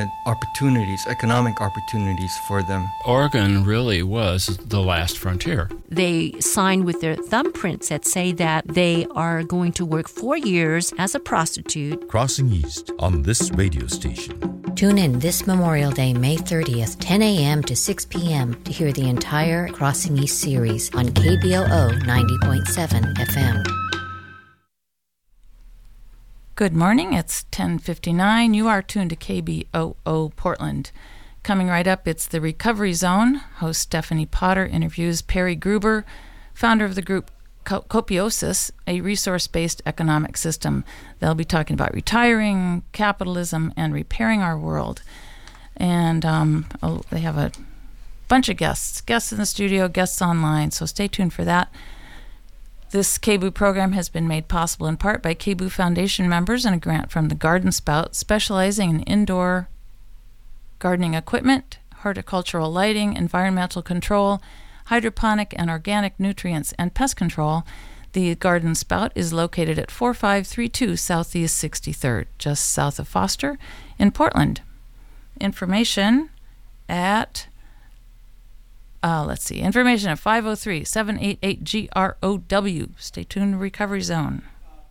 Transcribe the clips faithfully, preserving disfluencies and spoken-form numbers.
opportunities, economic opportunities for them. Oregon really was the last frontier. They sign with their thumbprints that say that they are going to work four years as a prostitute. Crossing East on this radio station. Tune in this Memorial Day, May thirtieth, ten a.m. to six p.m. to hear the entire Crossing East series on K B O O ninety point seven F M. Good morning. It's ten fifty-nine. You are tuned to K B O O Portland. Coming right up, it's the Recovery Zone. Host Stephanie Potter interviews Perry Gruber, founder of the group Copiosis, a resource-based economic system. They'll be talking about retiring, capitalism, and repairing our world. And um, oh, they have a bunch of guests, guests in the studio, guests online, so stay tuned for that. This K B O O program has been made possible in part by K B O O Foundation members and a grant from the Garden Spout, specializing in indoor gardening equipment, horticultural lighting, environmental control, hydroponic and organic nutrients, and pest control. The Garden Spout is located at forty-five thirty-two Southeast sixty-third, just south of Foster in Portland. Information at, uh, let's see, information at five oh three, seven eight eight, G R O W. Stay tuned to Recovery Zone.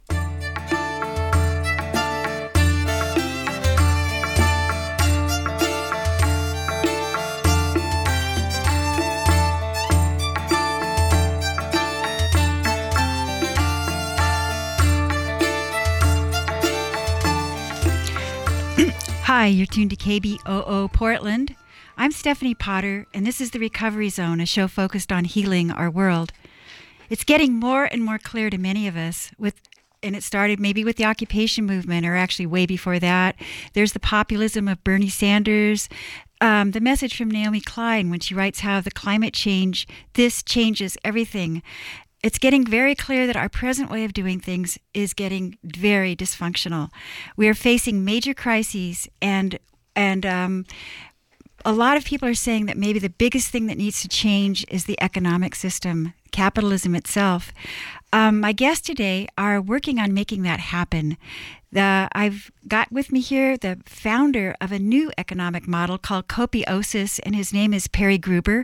Hi, you're tuned to K B O O Portland. I'm Stephanie Potter, and this is the Recovery Zone, a show focused on healing our world. It's getting more and more clear to many of us, with, and it started maybe with the occupation movement, or actually way before that. There's the populism of Bernie Sanders, um, the message from Naomi Klein when she writes how the climate change, this changes everything. It's getting very clear that our present way of doing things is getting very dysfunctional. We are facing major crises, and and um, a lot of people are saying that maybe the biggest thing that needs to change is the economic system, capitalism itself. Um, my guests today are working on making that happen. The, I've got with me here the founder of a new economic model called Copiosis, and his name is Perry Gruber.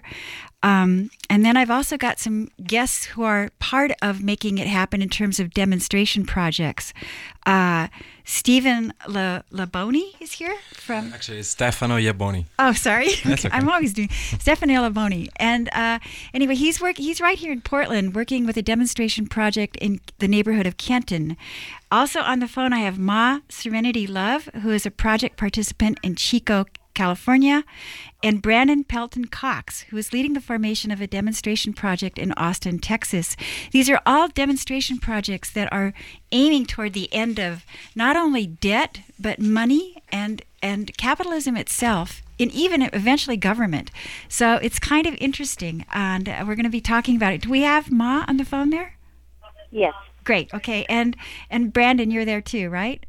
Um, and then I've also got some guests who are part of making it happen in terms of demonstration projects. Uh, Stephen La- Laboni is here from... Actually, it's Stefano Iaboni. Oh, sorry. That's okay. I'm always doing Stefano Laboni. And uh, anyway, he's work. He's right here in Portland working with a demonstration project in the neighborhood of Kenton. Also on the phone, I have Ma Serenity Love, who is a project participant in Chico, California, and Brandon Pelton Cox, who is leading the formation of a demonstration project in Austin, Texas. These are all demonstration projects that are aiming toward the end of not only debt, but money and, and capitalism itself, and even eventually government. So it's kind of interesting, and uh, we're going to be talking about it. Do we have Ma on the phone there? Yes. Great. Okay. And and Brandon, you're there too, right?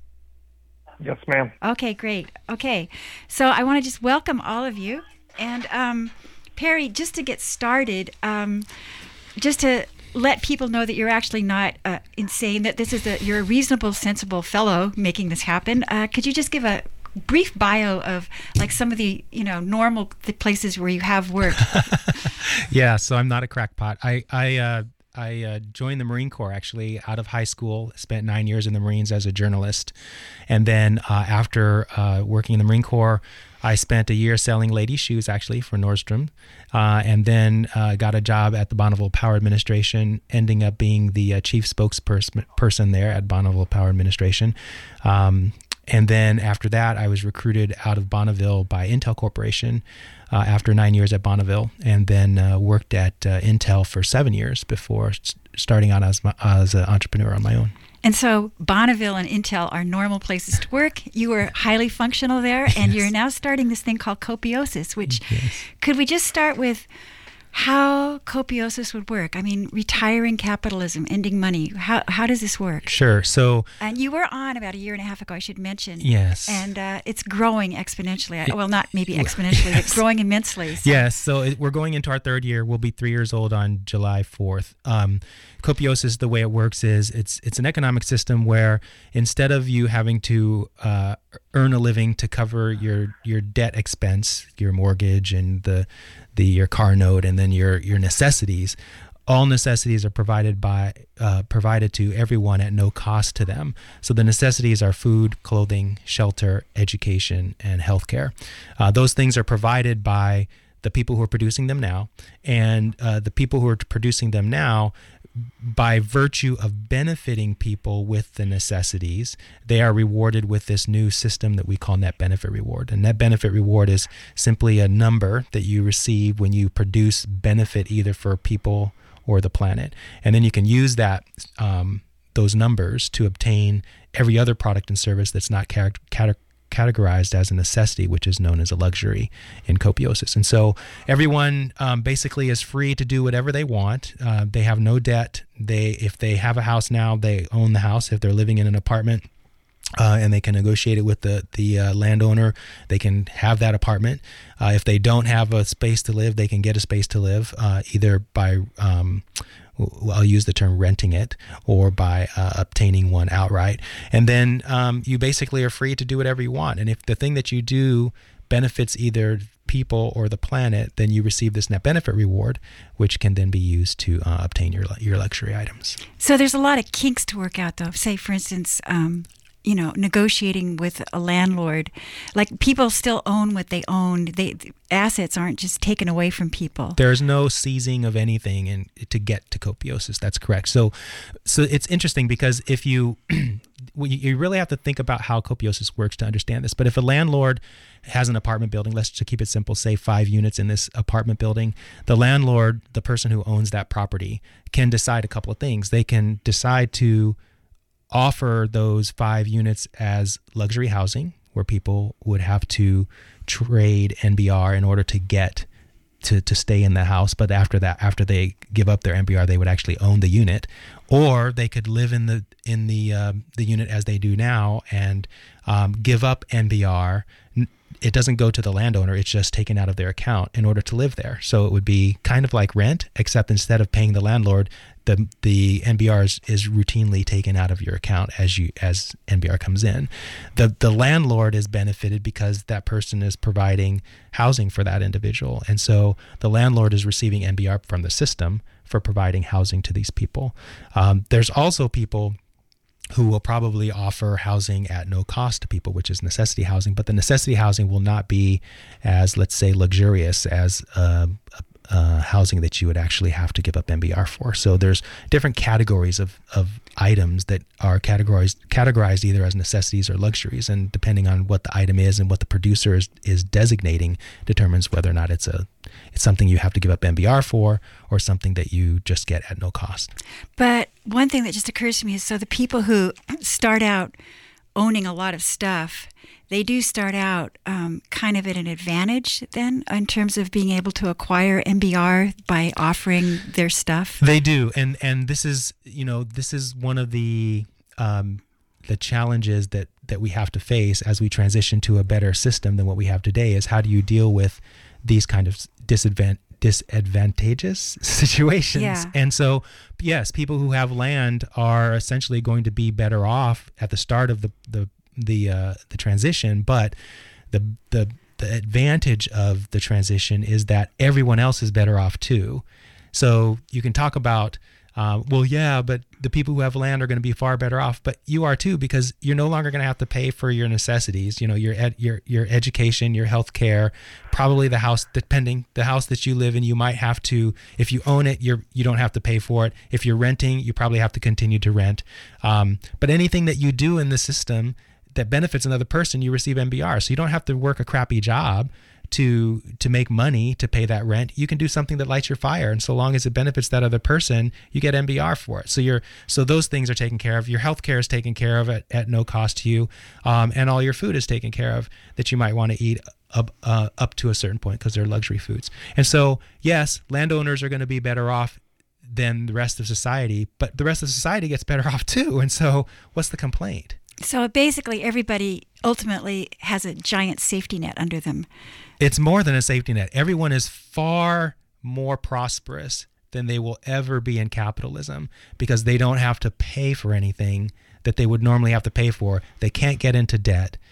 Yes, ma'am. Okay, great. Okay. So I want to just welcome all of you. And um, Perry, just to get started, um, just to let people know that you're actually not uh, insane, that this is a, you're a reasonable, sensible fellow making this happen. Uh, could you just give a brief bio of like some of the, you know, normal the places where you have worked? Yeah, so I'm not a crackpot. I, I, uh, I uh, joined the Marine Corps actually out of high school, spent nine years in the Marines as a journalist. And then uh, after uh, working in the Marine Corps, I spent a year selling ladies' shoes actually for Nordstrom, uh, and then uh, got a job at the Bonneville Power Administration, ending up being the uh, chief spokesperson person there at Bonneville Power Administration. Um, and then after that, I was recruited out of Bonneville by Intel Corporation uh, after nine years at Bonneville, and then uh, worked at uh, Intel for seven years before st- starting out as, my, as an entrepreneur on my own. And so Bonneville and Intel are normal places to work. You were highly functional there, and yes. You're now starting this thing called Copiosis, which yes. Could we just start with how Copiosis would work? I mean, retiring capitalism, ending money. How how does this work? Sure. So, and you were on about a year and a half ago, I should mention. Yes. And uh, it's growing exponentially. Well, not maybe exponentially, yes. But growing immensely. So. Yes. So it, we're going into our third year. We'll be three years old on July fourth. Um, Copiosis, the way it works is it's it's an economic system where instead of you having to uh, earn a living to cover your your debt expense, your mortgage and the the your car note, and then your your necessities. All necessities are provided by uh, provided to everyone at no cost to them. So the necessities are food, clothing, shelter, education, and healthcare. Uh, those things are provided by the people who are producing them now, and uh, the people who are producing them now, by virtue of benefiting people with the necessities, they are rewarded with this new system that we call net benefit reward. And net benefit reward is simply a number that you receive when you produce benefit either for people or the planet. And then you can use that um, those numbers to obtain every other product and service that's not cat- cat- categorized as a necessity, which is known as a luxury in Copiosis. And so everyone um, basically is free to do whatever they want. Uh, they have no debt. They, if they have a house now, they own the house. If they're living in an apartment, Uh, and they can negotiate it with the the uh, landowner, they can have that apartment. Uh, if they don't have a space to live, they can get a space to live, uh, either by, um, I'll use the term renting it, or by uh, obtaining one outright. And then um, you basically are free to do whatever you want. And if the thing that you do benefits either people or the planet, then you receive this net benefit reward, which can then be used to uh, obtain your your luxury items. So there's a lot of kinks to work out, though. Say, for instance, um, you know, negotiating with a landlord, like people still own what they own. They the assets aren't just taken away from people. There's no seizing of anything in, to get to Copiosis. That's correct. So, so it's interesting because if you, you really have to think about how Copiosis works to understand this. But if a landlord has an apartment building, let's just keep it simple, say five units in this apartment building, the landlord, the person who owns that property, can decide a couple of things. They can decide to offer those five units as luxury housing, where people would have to trade N B R in order to get to, to stay in the house. But after that, after they give up their N B R, they would actually own the unit. Or they could live in the in the uh, the unit as they do now and um, give up N B R. It doesn't go to the landowner. It's just taken out of their account in order to live there. So it would be kind of like rent, except instead of paying the landlord, the the N B R is, is routinely taken out of your account as you as N B R comes in. The the landlord is benefited because that person is providing housing for that individual. And so the landlord is receiving N B R from the system for providing housing to these people. Um, there's also people who will probably offer housing at no cost to people, which is necessity housing. But the necessity housing will not be as, let's say, luxurious as uh, uh, housing that you would actually have to give up N B R for. So there's different categories of, of items that are categorized categorized either as necessities or luxuries, and depending on what the item is and what the producer is, is designating determines whether or not it's a it's something you have to give up N B R for or something that you just get at no cost. But one thing that just occurs to me is, so the people who start out owning a lot of stuff, they do start out um, kind of at an advantage then in terms of being able to acquire N B R by offering their stuff? They do. And and this is, you know, this is one of the um, the challenges that, that we have to face as we transition to a better system than what we have today, is how do you deal with these kind of disadvant- disadvantageous situations? Yeah. And so, yes, people who have land are essentially going to be better off at the start of the the the uh, the transition, but the the the advantage of the transition is that everyone else is better off too. So you can talk about, uh, well, yeah, but the people who have land are going to be far better off, but you are too, because you're no longer going to have to pay for your necessities. You know, your ed, your your education, your health care, probably the house, depending the house that you live in, you might have to, if you own it, you're you don't have to pay for it. If you're renting, you probably have to continue to rent. Um, but anything that you do in the system that benefits another person, you receive N B R. So you don't have to work a crappy job to to make money to pay that rent. You can do something that lights your fire, and so long as it benefits that other person, you get N B R for it. So you're so those things are taken care of. Your health care is taken care of at, at no cost to you, um, and all your food is taken care of that you might want to eat up uh, up to a certain point because they're luxury foods. And so yes, landowners are going to be better off than the rest of society, but the rest of society gets better off too. And so what's the complaint? So basically everybody ultimately has a giant safety net under them. It's more than a safety net. Everyone is far more prosperous than they will ever be in capitalism because they don't have to pay for anything that they would normally have to pay for. They can't get into debt.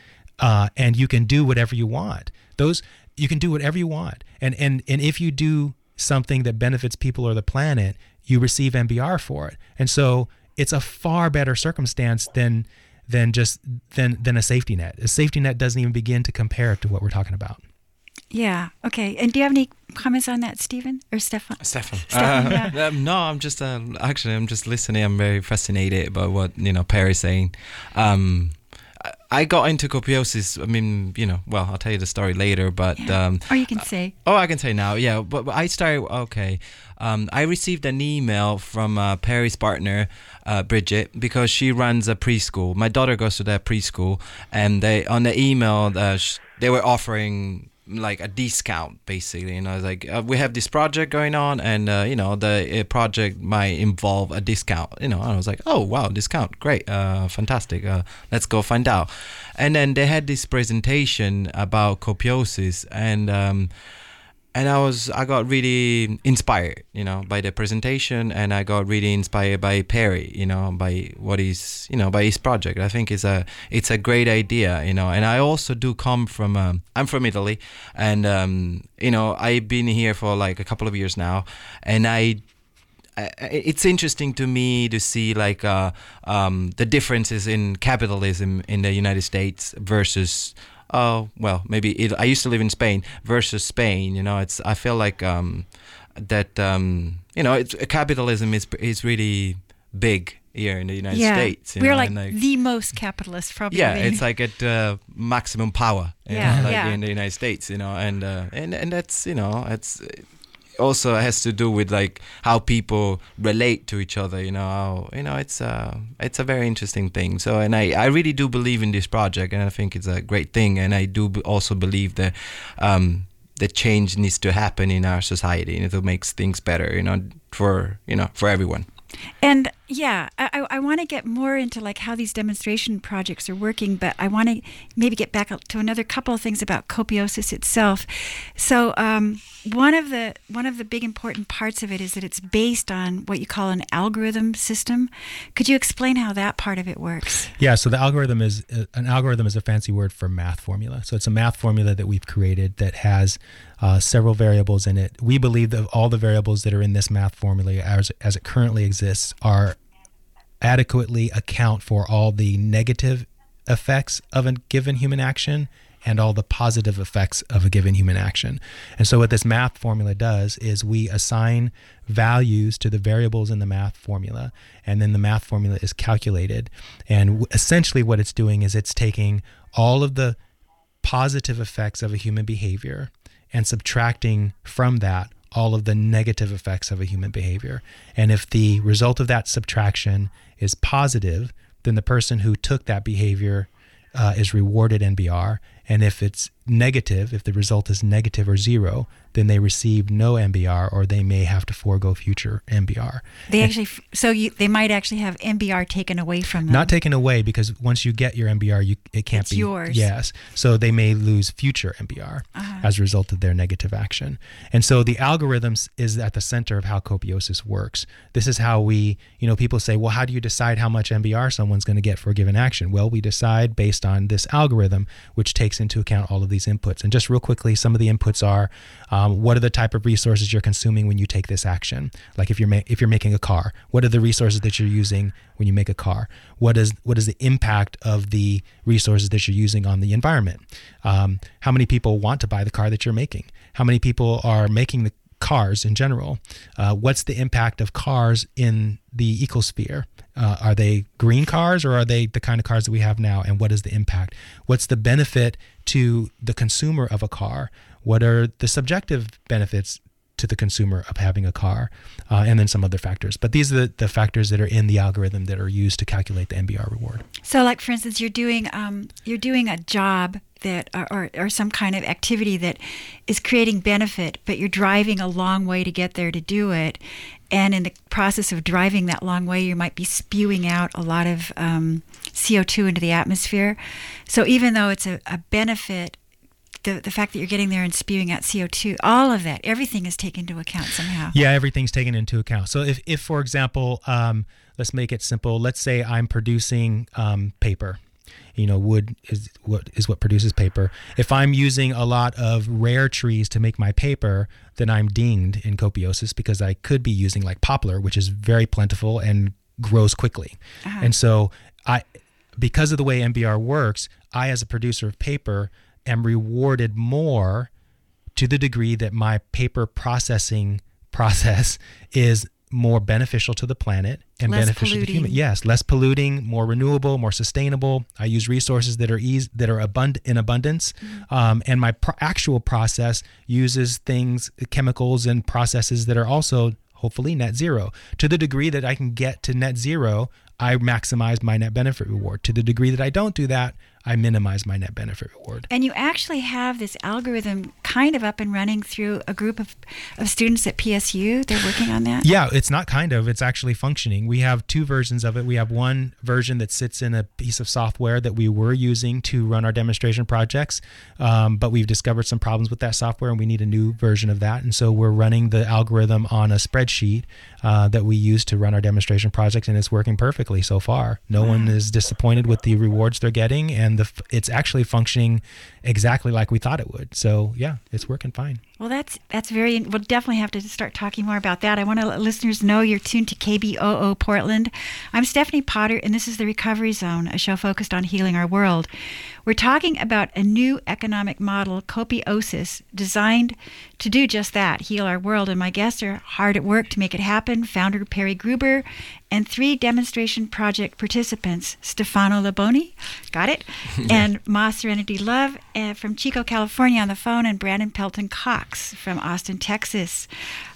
uh, and you can do whatever you want. Those you can do whatever you want, and and and if you do something that benefits people or the planet, you receive M B R for it. And so it's a far better circumstance than than just than than a safety net. A safety net doesn't even begin to compare to what we're talking about. Yeah. Okay. And do you have any comments on that, Stephen or Stefan? Stefan. Stefan, Uh, yeah. um, no, I'm just uh, actually I'm just listening. I'm very fascinated by what you know Perry's saying. Um, I- I got into copiosis. I mean, you know, well, I'll tell you the story later, but Yeah. um, Or you can say. Oh, I can say now, yeah. But, but I started, okay. Um, I received an email from uh, Perry's partner, uh, Bridget, because she runs a preschool. My daughter goes to that preschool, and they on the email, uh, sh- they were offering like a discount, basically. And I was like, uh, we have this project going on, and, uh, you know, the uh, project might involve a discount. You know, and I was like, oh, wow, discount, great, uh, fantastic. Uh, let's go find out. And then they had this presentation about copiosis, and um, and I was I got really inspired, you know, by the presentation, and I got really inspired by Perry, you know, by what he's, you know, by his project. I think it's a it's a great idea, you know. And I also do come from um, I'm from Italy, and um, you know, I've been here for like a couple of years now, and I. It's interesting to me to see like uh, um, the differences in capitalism in the United States versus oh well maybe it, I used to live in Spain versus Spain. You know, it's I feel like um, that um, you know it's, capitalism is is really big here in the United Yeah. States. You We're know, like, and, like the most capitalist, probably. yeah, it's like at uh, maximum power. You Yeah, know, like yeah. in the United States. You know, and uh, and and that's you know it's. Also has to do with like how people relate to each other, you know. How, you know, it's uh, it's a very interesting thing. So, and I, I really do believe in this project, and I think it's a great thing. And I do b- also believe that um, the change needs to happen in our society, and it makes things better, you know, for you know for everyone. And yeah, I, I, I want to get more into like how these demonstration projects are working, but I want to maybe get back to another couple of things about copiosis itself. So um, one of the one of the big important parts of it is that it's based on what you call an algorithm system. Could you explain how that part of it works? Yeah, so the algorithm is uh, an algorithm is a fancy word for math formula. So it's a math formula that we've created that has uh, several variables in it. We believe that all the variables that are in this math formula as, as it currently exists are adequately account for all the negative effects of a given human action and all the positive effects of a given human action. And so what this math formula does is we assign values to the variables in the math formula, and then the math formula is calculated. And w- essentially what it's doing is it's taking all of the positive effects of a human behavior and subtracting from that all of the negative effects of a human behavior. And if the result of that subtraction is positive, then the person who took that behavior uh, is rewarded N B R. And if it's negative, if the result is negative or zero, then they receive no M B R, or they may have to forego future M B R. They And actually, so you, they might actually have M B R taken away from them. not taken away, because once you get your M B R, you it can't It's be yours. Yes, so they may lose future M B R Uh-huh. as a result of their negative action. And so the algorithms is at the center of how copiosis works. This is how we, you know, people say, well, how do you decide how much M B R someone's going to get for a given action? Well, we decide based on this algorithm, which takes into account all of these inputs. And just real quickly, some of the inputs are, um, what are the type of resources you're consuming when you take this action? Like if you're ma- if you're making a car, what are the resources that you're using when you make a car? What is what is the impact of the resources that you're using on the environment? Um, how many people want to buy the car that you're making? How many people are making the cars in general? Uh, what's the impact of cars in the ecosphere? Uh, are they green cars, or are they the kind of cars that we have now? And what is the impact? What's the benefit to the consumer of a car? What are the subjective benefits to the consumer of having a car? Uh, and then some other factors. But these are the, the factors that are in the algorithm that are used to calculate the M B R reward. So, like for instance, you're doing um, you're doing a job that, or, or or some kind of activity that is creating benefit, but you're driving a long way to get there to do it, and in the process of driving that long way, you might be spewing out a lot of um, C O two into the atmosphere. So even though it's a, a benefit, the the fact that you're getting there and spewing out C O two, all of that, everything is taken into account somehow. Yeah, everything's taken into account. So if, if for example, um, let's make it simple. Let's say I'm producing um, paper, You know, wood is what is what produces paper. If I'm using a lot of rare trees to make my paper, then I'm dinged in copiosis because I could be using like poplar, which is very plentiful and grows quickly. Uh-huh. And so I, because of the way M B R works, I, as a producer of paper, am rewarded more to the degree that my paper processing process is more beneficial to the planet and less beneficial polluting. to human. Yes, less polluting, more renewable, more sustainable. I use resources that are easy, that are abund- in abundance, mm-hmm. um, and my pro- actual process uses things, chemicals, and processes that are also hopefully net zero. To the degree that I can get to net zero, I maximize my net benefit reward. To the degree that I don't do that, I minimize my net benefit reward. And you actually have this algorithm kind of up and running through a group of, of students at P S U. They're working on that? Yeah, it's not kind of. It's actually functioning. We have two versions of it. We have one version that sits in a piece of software that we were using to run our demonstration projects, um, but we've discovered some problems with that software, and we need a new version of that. And so we're running the algorithm on a spreadsheet uh, that we use to run our demonstration projects, and it's working perfectly so far. No wow. one is disappointed with the rewards they're getting, and the it's actually functioning exactly like we thought it would. So yeah, it's working fine. Well, that's that's very. We'll definitely have to start talking more about that. I want to let listeners know you're tuned to K B O O Portland. I'm Stephanie Potter, and this is The Recovery Zone, a show focused on healing our world. We're talking about a new economic model, Copiosis, designed to do just that, heal our world. And my guests are hard at work to make it happen. Founder Perry Gruber and three demonstration project participants, Stefano Laboni, got it, and Ma Serenity Love uh, from Chico, California on the phone, and Brandon Pelton Cox from Austin, Texas.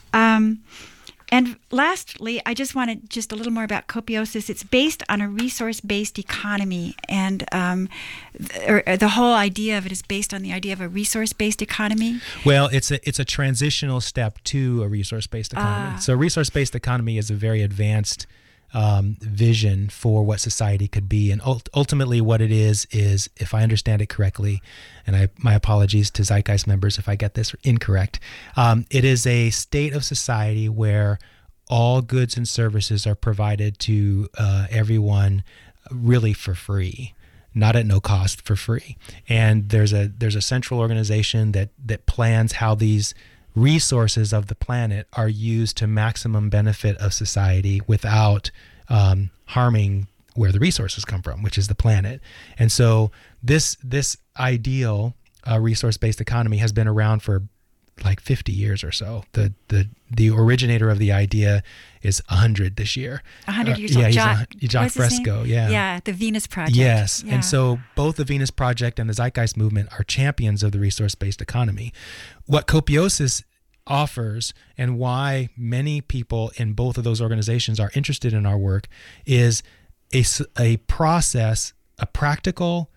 Um, and lastly, I just wanted just a little more about Copiosis. It's based on a resource-based economy, and um, th- or, or the whole idea of it is based on the idea of a resource-based economy. Well, it's a it's a transitional step to a resource-based economy. Uh, so, a resource-based economy is a very advanced um, vision for what society could be, and ult- ultimately, what it is is, if I understand it correctly, and I my apologies to Zeitgeist members if I get this incorrect, um, it is a state of society where all goods and services are provided to uh, everyone really for free, not at no cost, for free. And there's a there's a central organization that that plans how these resources of the planet are used to maximum benefit of society without um, harming where the resources come from, which is the planet. And so this this ideal uh, resource-based economy has been around for like fifty years or so. The the the originator of the idea is one hundred this year. one hundred years uh, old. Yeah, Jacques, he's a, Jacques Fresco. Yeah. Yeah, the Venus Project. Yes. Yeah. And so both the Venus Project and the Zeitgeist movement are champions of the resource-based economy. What Copiosis offers, and why many people in both of those organizations are interested in our work, is a, a process, a practical,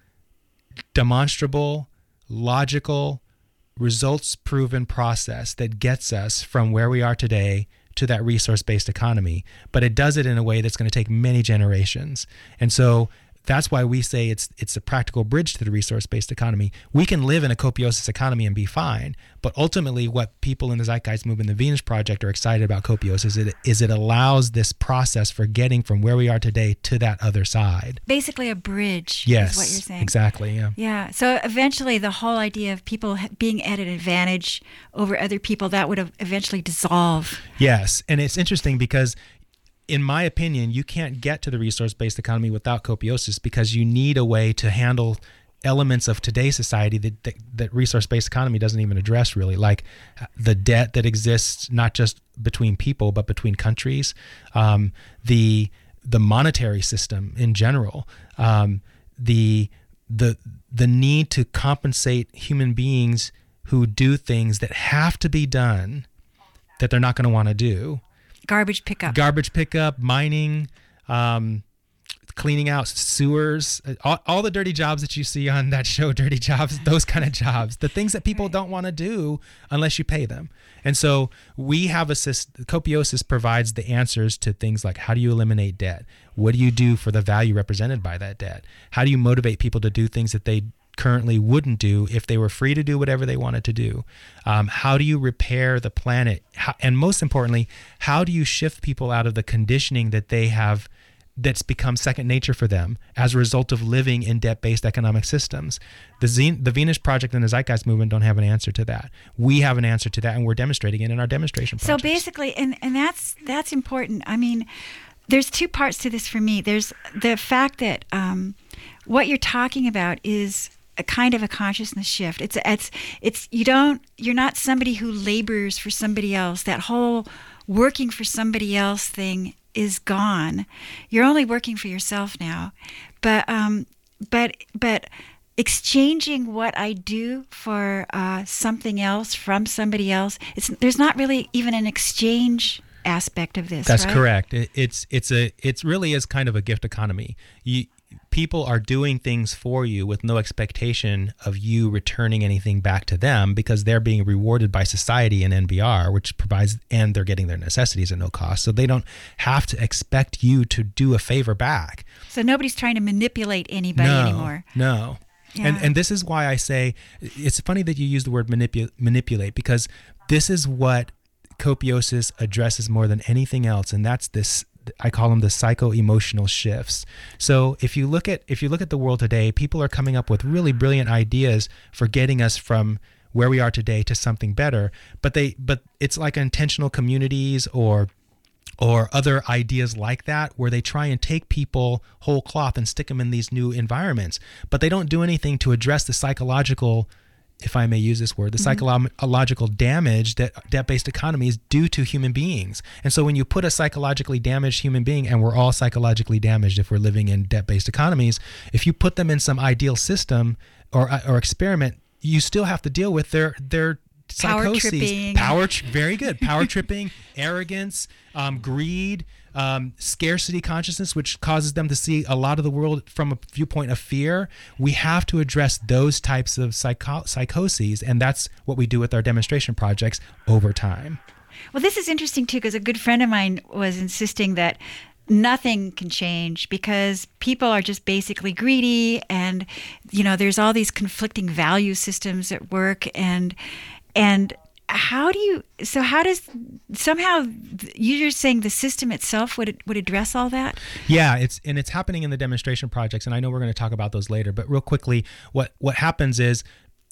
demonstrable, logical, results-proven process that gets us from where we are today to that resource-based economy. But it does it in a way that's going to take many generations. And so that's why we say it's it's a practical bridge to the resource-based economy. We can live in a Copiosis economy and be fine, but ultimately what people in the Zeitgeist movement, the Venus Project, are excited about Copiosis is it, is it allows this process for getting from where we are today to that other side. Basically a bridge, yes, is what you're saying. Exactly, yeah. Yeah, so eventually the whole idea of people being at an advantage over other people, that would eventually dissolve. Yes, and it's interesting because in my opinion, you can't get to the resource-based economy without Copiosis, because you need a way to handle elements of today's society that, that, that resource-based economy doesn't even address, really, like the debt that exists not just between people but between countries, um, the the monetary system in general, um, the the the need to compensate human beings who do things that have to be done that they're not going to want to do. Garbage pickup. Garbage pickup, mining, um, cleaning out sewers, all, all the dirty jobs that you see on that show, Dirty Jobs, those kind of jobs, the things that people don't want to do unless you pay them. And so we have a system, Copiosis provides the answers to things like, how do you eliminate debt? What do you do for the value represented by that debt? How do you motivate people to do things that they currently wouldn't do if they were free to do whatever they wanted to do? Um, how do you repair the planet? How, and most importantly, how do you shift people out of the conditioning that they have that's become second nature for them as a result of living in debt-based economic systems. The Zen, the Venus Project and the Zeitgeist Movement don't have an answer to that. We have an answer to that, and we're demonstrating it in our demonstration projects. So basically, and, and that's that's important. I mean, there's two parts to this for me. There's the fact that um, what you're talking about is a kind of a consciousness shift. It's it's it's you don't you're not somebody who labors for somebody else. That whole working for somebody else thing is gone. You're only working for yourself now. But um, but but exchanging what I do for uh, something else from somebody else. It's there's not really even an exchange aspect of this. That's right? correct. It, it's it's a it's really is kind of a gift economy. You people are doing things for you with no expectation of you returning anything back to them because they're being rewarded by society and N B R, which provides, and they're getting their necessities at no cost. So they don't have to expect you to do a favor back. So nobody's trying to manipulate anybody no, anymore. No. Yeah. And and this is why I say it's funny that you use the word manipu- manipulate, because this is what Copiosis addresses more than anything else, and that's this, I call them the psycho-emotional shifts. So if you look at if you look at the world today, people are coming up with really brilliant ideas for getting us from where we are today to something better, but they but it's like intentional communities or or other ideas like that, where they try and take people whole cloth and stick them in these new environments, but they don't do anything to address the psychological, if I may use this word, the mm-hmm. psychological damage that debt-based economies do to human beings. And so when you put a psychologically damaged human being, and we're all psychologically damaged if we're living in debt-based economies, if you put them in some ideal system or or experiment, you still have to deal with their their psychoses. Power tripping. Power, tri- very good. Power tripping, arrogance, um, greed, Um, scarcity consciousness, which causes them to see a lot of the world from a viewpoint of fear. We have to address those types of psycho- psychoses, and that's what we do with our demonstration projects over time. Well, this is interesting, too, because a good friend of mine was insisting that nothing can change because people are just basically greedy, and, you know, there's all these conflicting value systems at work, and and how do you, so how does, somehow you're saying the system itself would would address all that? Yeah, it's and it's happening in the demonstration projects, and I know we're going to talk about those later, but real quickly, what what happens is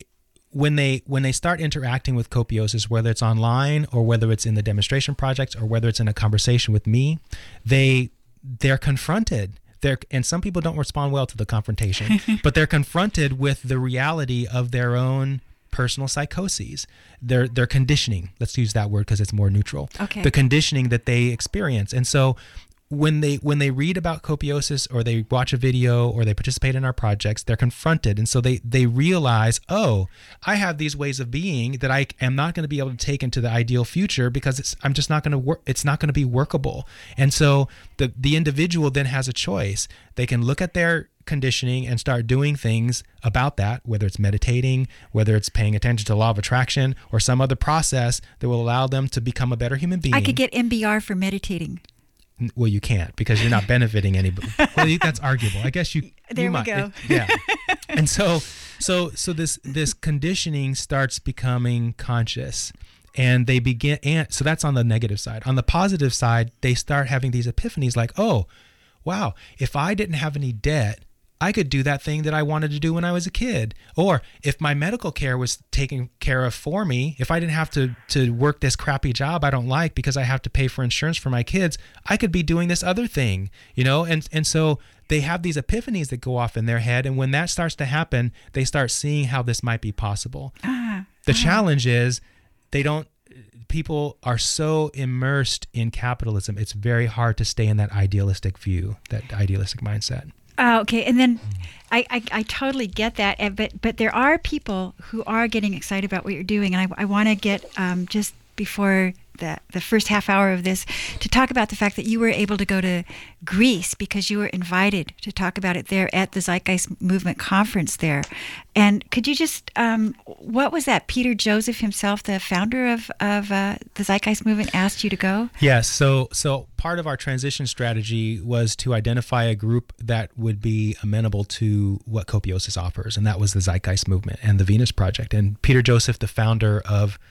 when they when they start interacting with Copiosis, whether it's online or whether it's in the demonstration projects or whether it's in a conversation with me, they they're confronted. They're, and some people don't respond well to the confrontation, but they're confronted with the reality of their own personal psychoses, their their conditioning. Let's use that word because it's more neutral. Okay. The conditioning that they experience. And so when they when they read about Copiosis or they watch a video or they participate in our projects, they're confronted. And so they they realize, oh, I have these ways of being that I am not going to be able to take into the ideal future because it's I'm just not going to work. It's not going to be workable. And so the the individual then has a choice. They can look at their conditioning and start doing things about that, whether it's meditating, whether it's paying attention to law of attraction or some other process that will allow them to become a better human being. I could get M B R for meditating. Well, you can't because you're not benefiting anybody. Well, that's arguable. I guess you. There you we might. go. It, yeah. And so, so, so this this conditioning starts becoming conscious, and they begin. And so that's on the negative side. On the positive side, they start having these epiphanies, like, oh, wow, if I didn't have any debt, I could do that thing that I wanted to do when I was a kid. Or if my medical care was taken care of for me, if I didn't have to, to work this crappy job I don't like because I have to pay for insurance for my kids, I could be doing this other thing, you know? And, and so they have these epiphanies that go off in their head. And when that starts to happen, they start seeing how this might be possible. Uh, the uh. challenge is they don't, people are so immersed in capitalism, it's very hard to stay in that idealistic view, that idealistic mindset. Uh, okay, and then I, I, I totally get that, and, but but there are people who are getting excited about what you're doing, and I, I want to get um, just before the the first half hour of this to talk about the fact that you were able to go to Greece because you were invited to talk about it there at the Zeitgeist Movement conference there. And could you just, um, what was that? Peter Joseph himself, the founder of, of uh, the Zeitgeist Movement, asked you to go? Yes, so so part of our transition strategy was to identify a group that would be amenable to what Copiosis offers, and that was the Zeitgeist Movement and the Venus Project. And Peter Joseph, the founder of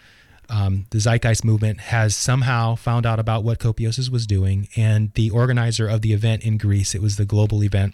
um, the Zeitgeist movement has somehow found out about what Copiosis was doing, and the organizer of the event in Greece, it was the global event,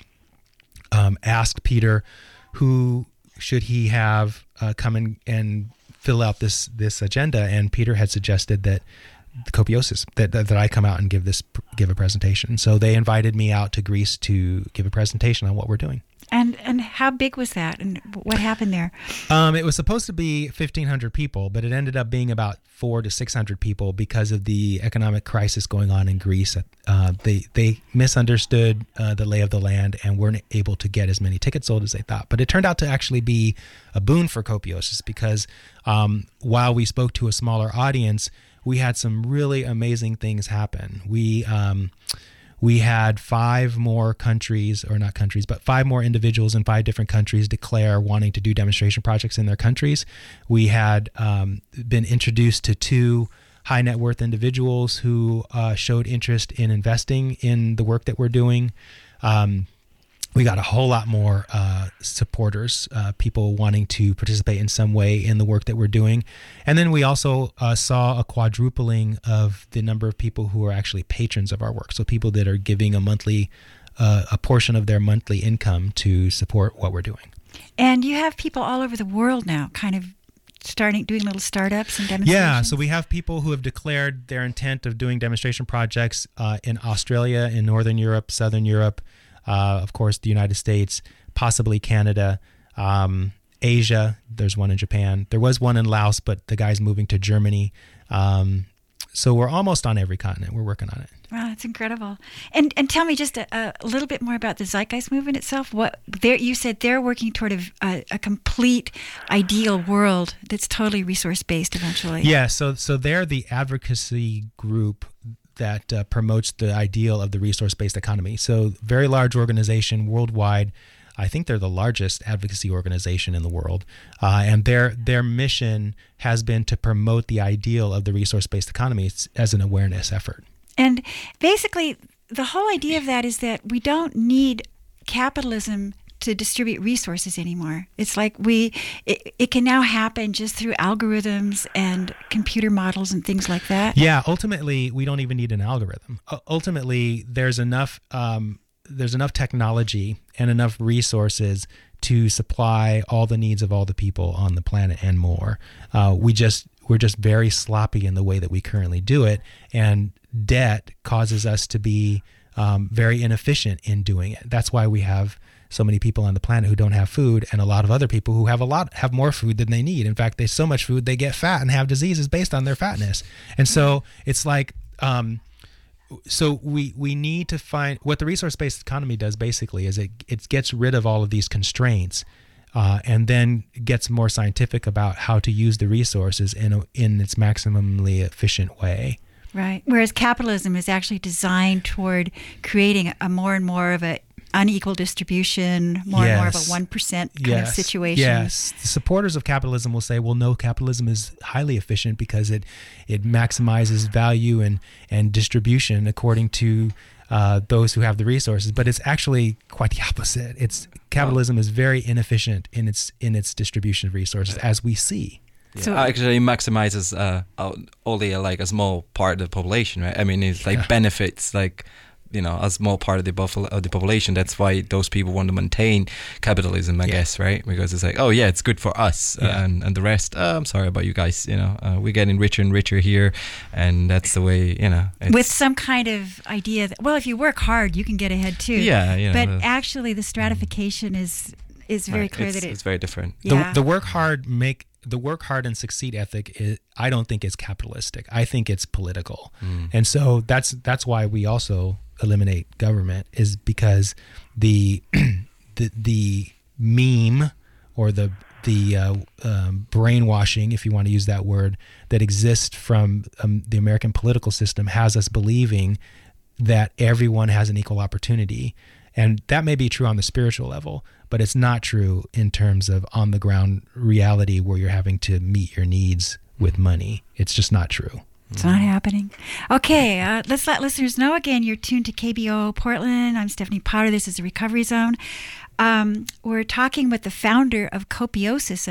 um, asked Peter who should he have uh, come in and fill out this this agenda, and Peter had suggested that Copiosis, that, that that I come out and give this give a presentation. So they invited me out to Greece to give a presentation on what we're doing. And and how big was that, and what happened there? Um, it was supposed to be fifteen hundred people, but it ended up being about four to six hundred people because of the economic crisis going on in Greece. Uh, they they misunderstood uh, the lay of the land and weren't able to get as many tickets sold as they thought. But it turned out to actually be a boon for Copiosis because um, while we spoke to a smaller audience, we had some really amazing things happen. We um, we had five more countries, or not countries, but five more individuals in five different countries declare wanting to do demonstration projects in their countries. We had um, been introduced to two high net worth individuals who uh, showed interest in investing in the work that we're doing. Um, We got a whole lot more uh, supporters, uh, people wanting to participate in some way in the work that we're doing. And then we also uh, saw a quadrupling of the number of people who are actually patrons of our work. So people that are giving a monthly, uh, a portion of their monthly income to support what we're doing. And you have people all over the world now kind of starting, doing little startups and demonstrations? Yeah, so we have people who have declared their intent of doing demonstration projects uh, in Australia, in Northern Europe, Southern Europe, Uh, of course, the United States, possibly Canada, um, Asia. There's one in Japan. There was one in Laos, but the guy's moving to Germany. Um, so we're almost on every continent. We're working on it. Wow, that's incredible. And and tell me just a, a little bit more about the Zeitgeist movement itself. What there you said they're working toward a, a, a complete ideal world that's totally resource based eventually. Yeah. So so they're the advocacy group that uh, promotes the ideal of the resource-based economy. So very large organization worldwide. I think they're the largest advocacy organization in the world. Uh, and their their mission has been to promote the ideal of the resource-based economy as an awareness effort. And basically, the whole idea of that is that we don't need capitalism to distribute resources anymore. It's like we, it, it can now happen just through algorithms and computer models and things like that. Yeah, ultimately, we don't even need an algorithm. Uh, ultimately, there's enough um, there's enough technology and enough resources to supply all the needs of all the people on the planet and more. Uh, we just we're just very sloppy in the way that we currently do it, and debt causes us to be um, very inefficient in doing it. That's why we have so many people on the planet who don't have food, and a lot of other people who have a lot have more food than they need. In fact, there's so much food they get fat and have diseases based on their fatness. And so it's like, um, so we we need to find what the resource-based economy does. Basically, is it it gets rid of all of these constraints, uh, and then gets more scientific about how to use the resources in a, in its maximally efficient way. Right. Whereas capitalism is actually designed toward creating a more and more of a unequal distribution, more yes. and more of a one percent kind yes. of situation. Yes. The supporters of capitalism will say, well, no, capitalism is highly efficient because it it maximizes value and, and distribution according to uh, those who have the resources. But it's actually quite the opposite. It's capitalism oh. is very inefficient in its in its distribution of resources, as we see. Yeah. So actually, it maximizes uh, only uh, like a small part of the population, right? I mean, it's like yeah. benefits like, you know, a small part of the buffalo, of the population. That's why those people want to maintain capitalism, I yeah. guess, right? Because it's like, oh yeah, it's good for us, yeah. uh, and and the rest. Oh, I'm sorry about you guys. You know, uh, we're getting richer and richer here, and that's the way. You know, it's with some kind of idea that, well, if you work hard, you can get ahead too. Yeah, you know, but uh, actually, the stratification is is very right. clear it's, that it, it's very different. Yeah. The, the work hard make. The work hard and succeed ethic is, I don't think is capitalistic. I think it's political. Mm. And so that's that's why we also eliminate government, is because the the the meme or the the uh, um, brainwashing, if you want to use that word, that exists from um, the American political system has us believing that everyone has an equal opportunity. And that may be true on the spiritual level, but it's not true in terms of on the ground reality where you're having to meet your needs with money. It's just not true. It's not happening. Okay, uh, let's let listeners know again. You're tuned to K B O O Portland. I'm Stephanie Potter. This is the Recovery Zone. Um, we're talking with the founder of Copiosis, a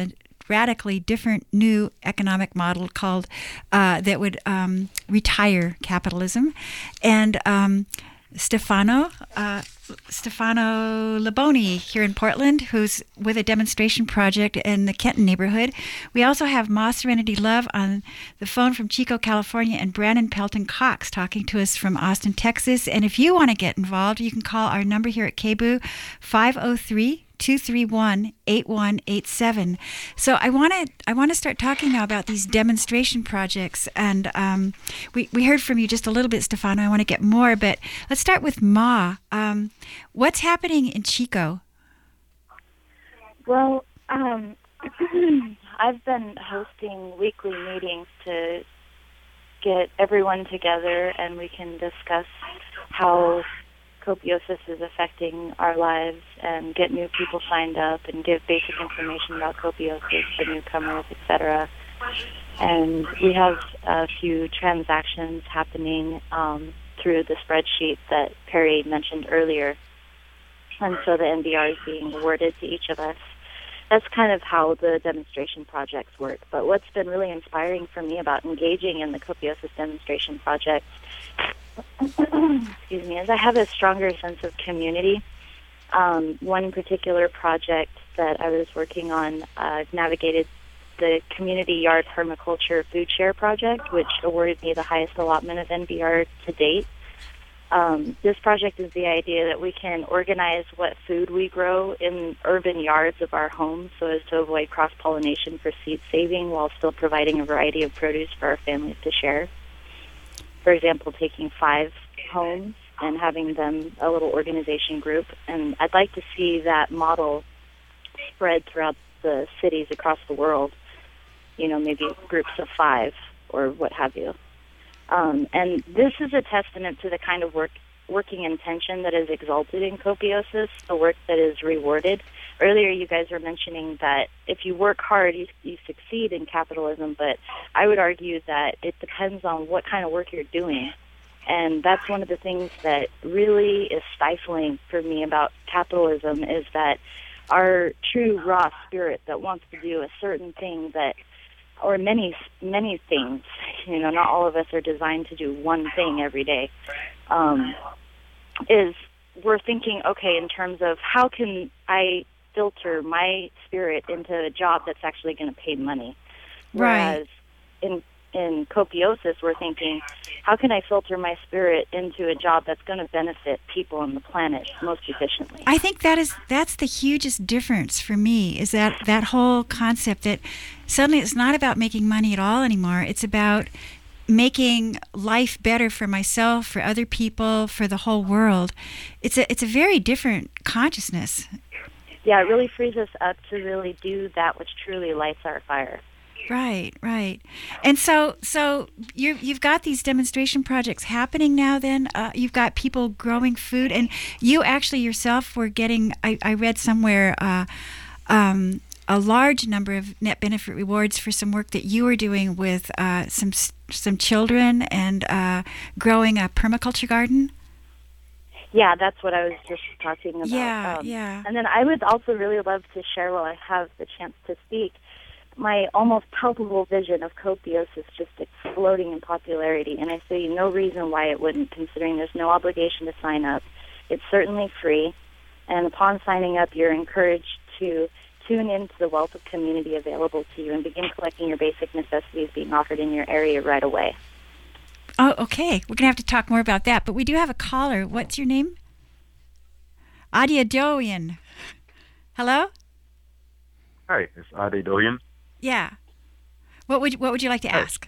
radically different new economic model called uh, that would um, retire capitalism. And um, Stefano, uh, Stefano Laboni here in Portland, who's with a demonstration project in the Kenton neighborhood. We also have Ma Serenity Love on the phone from Chico, California, and Brandon Pelton Cox talking to us from Austin, Texas. And if you want to get involved, you can call our number here at K B O O, five oh three, two three one, eight one eight seven. So I want to I want to start talking now about these demonstration projects, and um, we we heard from you just a little bit, Stefano. I want to get more, but let's start with Ma. Um, what's happening in Chico? Well, um, I've been hosting weekly meetings to get everyone together, and we can discuss how copiosis is affecting our lives and get new people signed up and give basic information about copiosis for newcomers, et cetera. And we have a few transactions happening um, through the spreadsheet that Perry mentioned earlier. And so the N B R is being awarded to each of us. That's kind of how the demonstration projects work. But what's been really inspiring for me about engaging in the Copiosis demonstration projects excuse me, is I have a stronger sense of community. Um, one particular project that I was working on uh, navigated the Community Yard Permaculture Food Share Project, which awarded me the highest allotment of N B R to date. Um, this project is the idea that we can organize what food we grow in urban yards of our homes so as to avoid cross-pollination for seed saving while still providing a variety of produce for our families to share. For example, taking five homes and having them a little organization group. And I'd like to see that model spread throughout the cities across the world, you know, maybe groups of five or what have you. Um, and this is a testament to the kind of work, working intention that is exalted in copiosis, the work that is rewarded. Earlier, you guys were mentioning that if you work hard, you, you succeed in capitalism, but I would argue that it depends on what kind of work you're doing. And that's one of the things that really is stifling for me about capitalism is that our true raw spirit that wants to do a certain thing that, or many, many things, you know, not all of us are designed to do one thing every day, um, is we're thinking, okay, in terms of how can I filter my spirit into a job that's actually going to pay money. Whereas right. in in copiosis, we're thinking, how can I filter my spirit into a job that's going to benefit people on the planet most efficiently? I think that is that's the hugest difference for me, is that that whole concept that suddenly it's not about making money at all anymore. It's about making life better for myself, for other people, for the whole world. It's a it's a very different consciousness. Yeah, it really frees us up to really do that which truly lights our fire. Right, right. And so so you you've got these demonstration projects happening now then. Uh, you've got people growing food, and you actually yourself were getting, I, I read somewhere, uh, um, a large number of net benefit rewards for some work that you were doing with uh, some some children and uh, growing a permaculture garden. Yeah, that's what I was just talking about. Yeah, um, yeah. And then I would also really love to share, while I have the chance to speak, my almost palpable vision of copiosis just exploding in popularity. And I see no reason why it wouldn't, considering there's no obligation to sign up. It's certainly free. And upon signing up, you're encouraged to tune into the wealth of community available to you and begin collecting your basic necessities being offered in your area right away. Oh, okay. We're going to have to talk more about that. But we do have a caller. What's your name? Adia Doyen. Hello? Hi, it's Adia Doyen. Yeah. What would, what would you like to Hi. ask?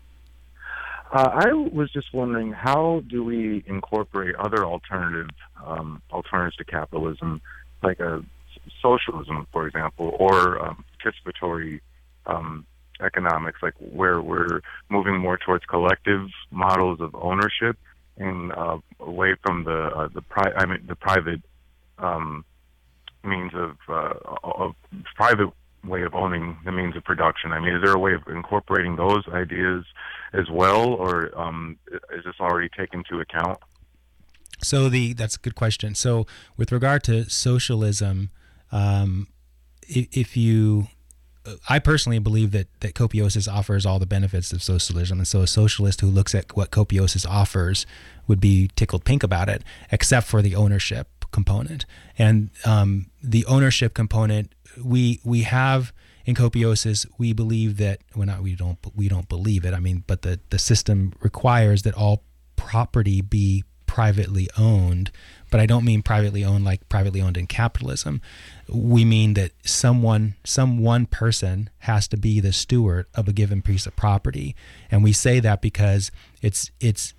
Uh, I was just wondering, how do we incorporate other alternative um, alternatives to capitalism, like a socialism, for example, or um, participatory um, economics, like where we're moving more towards collective models of ownership and uh, away from the uh, the pri- I mean the private um, means of, uh, of private way of owning the means of production. I mean, is there a way of incorporating those ideas as well, or um, is this already taken into account? So the that's a good question. So with regard to socialism, um, if, if you I personally believe that, that Copiosis offers all the benefits of socialism. And so a socialist who looks at what Copiosis offers would be tickled pink about it, except for the ownership component. And um, the ownership component, we we have in Copiosis, we believe that, well, not we don't we don't believe it. I mean, but the, the system requires that all property be privately owned. But I don't mean privately owned like privately owned in capitalism. We mean that someone, some one person has to be the steward of a given piece of property. And we say that because it's, it's,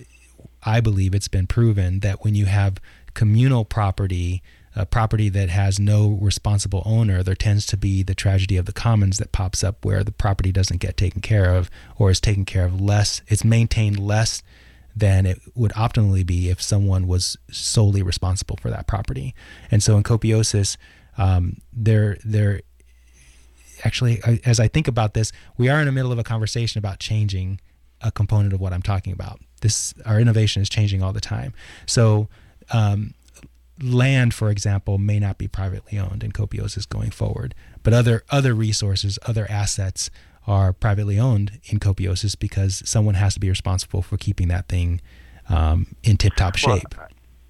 I believe it's been proven that when you have communal property, a property that has no responsible owner, there tends to be the tragedy of the commons that pops up where the property doesn't get taken care of or is taken care of less, it's maintained less than it would optimally be if someone was solely responsible for that property. And so in Copiosis, um, they're, they're actually, as I think about this, we are in the middle of a conversation about changing a component of what I'm talking about. This, our innovation is changing all the time. So um, land, for example, may not be privately owned in Copiosis going forward, but other other resources, other assets are privately owned in Copiosis because someone has to be responsible for keeping that thing um, in tip-top shape. Well,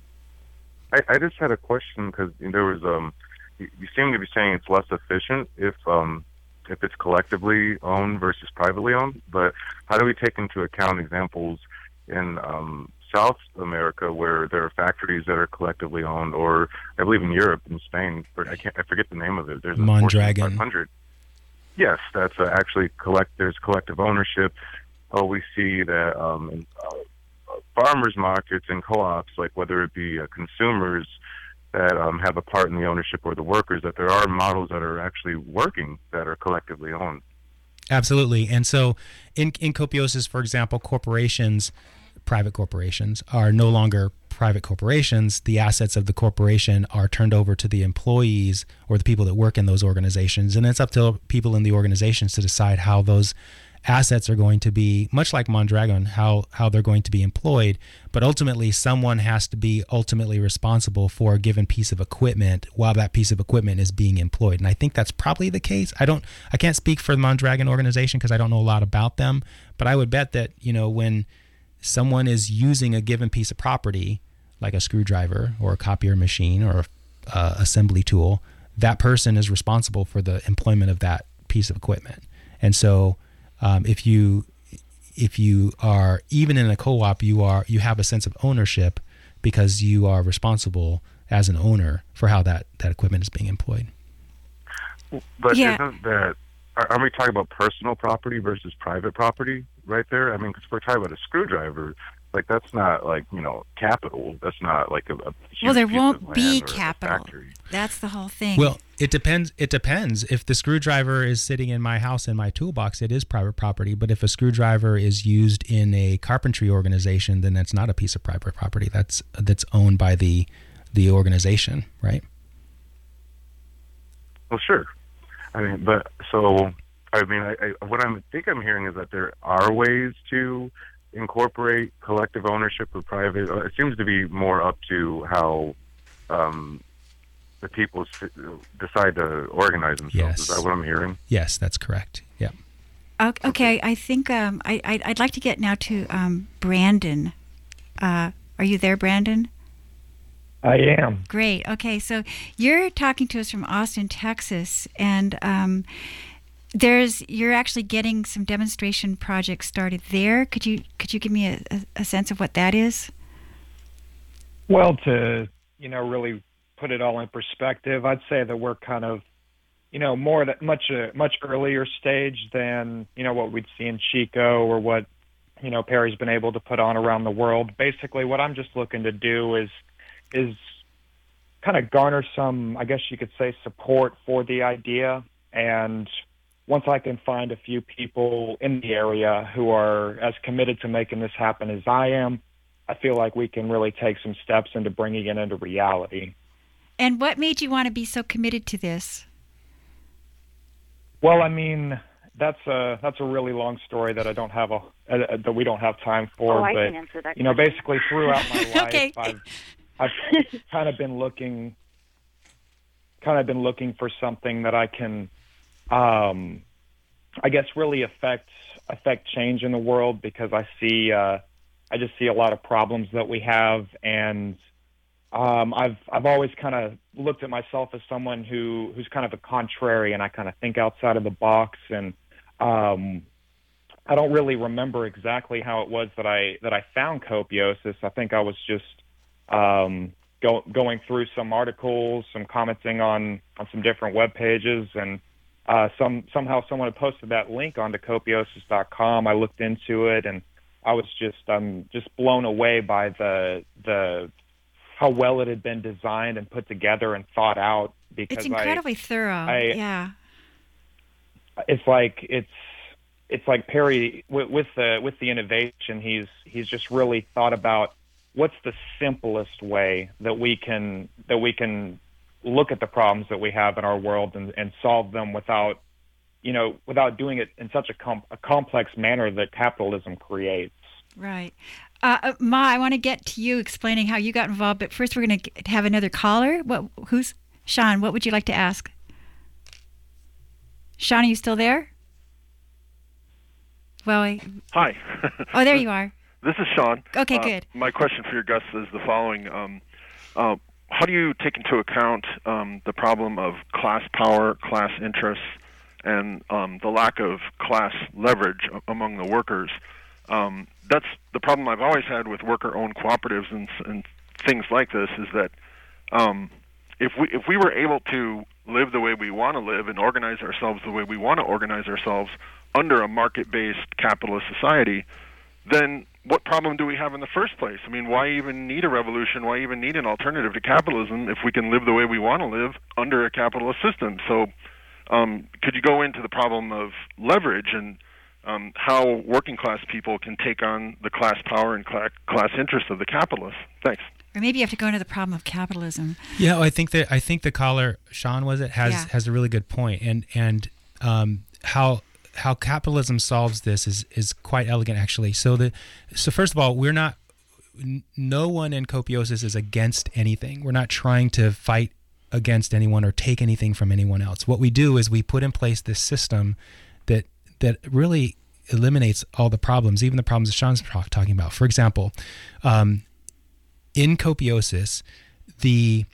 I, I just had a question because there was um, you, you seem to be saying it's less efficient if um, if it's collectively owned versus privately owned. But how do we take into account examples in um, South America where there are factories that are collectively owned, or I believe in Europe, in Spain, but I can't I forget the name of it. There's a Mondragon. five hundred. Yes, that's uh, actually collect. There's collective ownership. Oh, we see that um, in, uh, farmers markets and co-ops, like whether it be uh, consumers that um, have a part in the ownership or the workers, that there are models that are actually working that are collectively owned. Absolutely. And so in, in Copiosis, for example, corporations, private corporations, are no longer private corporations. The assets of the corporation are turned over to the employees or the people that work in those organizations. And it's up to people in the organizations to decide how those assets are going to be, much like Mondragon, how, how they're going to be employed. But ultimately, someone has to be ultimately responsible for a given piece of equipment while that piece of equipment is being employed. And I think that's probably the case. I don't, I can't speak for the Mondragon organization because I don't know a lot about them, but I would bet that, you know, when someone is using a given piece of property, like a screwdriver or a copier machine or a uh, assembly tool, that person is responsible for the employment of that piece of equipment. And so um, if you if you are, even in a co-op, you are you have a sense of ownership because you are responsible as an owner for how that, that equipment is being employed. But Yeah. isn't that, are, are we talking about personal property versus private property right there? I mean, because we're talking about a screwdriver, like that's not like, you know, capital. That's not like a, a huge Well, there piece won't of be land or a capital. factory. That's the whole thing. Well, it depends. It depends. If the screwdriver is sitting in my house in my toolbox, it is private property. But if a screwdriver is used in a carpentry organization, then that's not a piece of private property. That's that's owned by the the organization, right? Well, sure. I mean, but so I mean, I, I, what I think I'm hearing is that there are ways to incorporate collective ownership or private. It seems to be more up to how um, the people s- decide to organize themselves. Yes. Is that what I'm hearing? Yes, that's correct. Yeah. Okay, okay, I think um, I, I'd, I'd like to get now to um, Brandon. Uh, are you there, Brandon? I am. Great. Okay, so you're talking to us from Austin, Texas, and um, there's you're actually getting some demonstration projects started there. Could you could you give me a, a, a sense of what that is? Well, to, you know, really put it all in perspective, I'd say that we're kind of, you know, more that much a much earlier stage than, you know, what we'd see in Chico or what, you know, Perry's been able to put on around the world. Basically, what I'm just looking to do is is kind of garner some, I guess you could say, support for the idea. And once I can find a few people in the area who are as committed to making this happen as I am, I feel like we can really take some steps into bringing it into reality. And what made you want to be so committed to this? Well, I mean, that's a that's a really long story that I don't have a uh, that we don't have time for. Oh, I but can answer that you know, question. basically throughout my life, Okay. I've I've kind of been looking, kind of been looking for something that I can um, I guess, really affect affect change in the world, because I see, uh, I just see a lot of problems that we have, and um, I've I've always kind of looked at myself as someone who who's kind of a contrarian. I kind of think outside of the box, and um, I don't really remember exactly how it was that I that I found Copiosis. I think I was just um, go, going through some articles, some commenting on, on some different web pages, and uh, some somehow someone had posted that link onto copiosis dot com. I looked into it, and I was just I'm just blown away by the the how well it had been designed and put together and thought out. Because it's incredibly I, thorough. I, yeah, it's like it's. It's like Perry with, with the with the innovation. He's he's just really thought about what's the simplest way that we can that we can look at the problems that we have in our world and, and solve them without, you know, without doing it in such a, com- a complex manner that capitalism creates. right. Uh, uh, Ma, I want to get to you explaining how you got involved, but first we're going to have another caller. What? Who's Sean? What would you like to ask? Sean, are you still there? Well, I... Hi. Oh, there you are. This is Sean. Okay, uh, good. My question for your guests is the following. Um, uh, how do you take into account um, the problem of class power, class interests, and um, the lack of class leverage among the workers? Um, that's the problem I've always had with worker-owned cooperatives and, and things like this, is that um, if we if we were able to live the way we want to live and organize ourselves the way we want to organize ourselves under a market-based capitalist society, then what problem do we have in the first place? I mean, why even need a revolution? Why even need an alternative to capitalism if we can live the way we want to live under a capitalist system? So um, could you go into the problem of leverage and um, how working-class people can take on the class power and cla- class interests of the capitalists? Thanks. Or maybe you have to go into the problem of capitalism. Yeah, I think that I think the caller, Sean, was it, has Yeah. has a really good point, and and um, how how capitalism solves this is is quite elegant, actually. So the so first of all, we're not n- no one in Copiosis is against anything. We're not trying to fight against anyone or take anything from anyone else. What we do is we put in place this system that that really eliminates all the problems, even the problems that Sean's talking about. For example, um, in Copiosis, the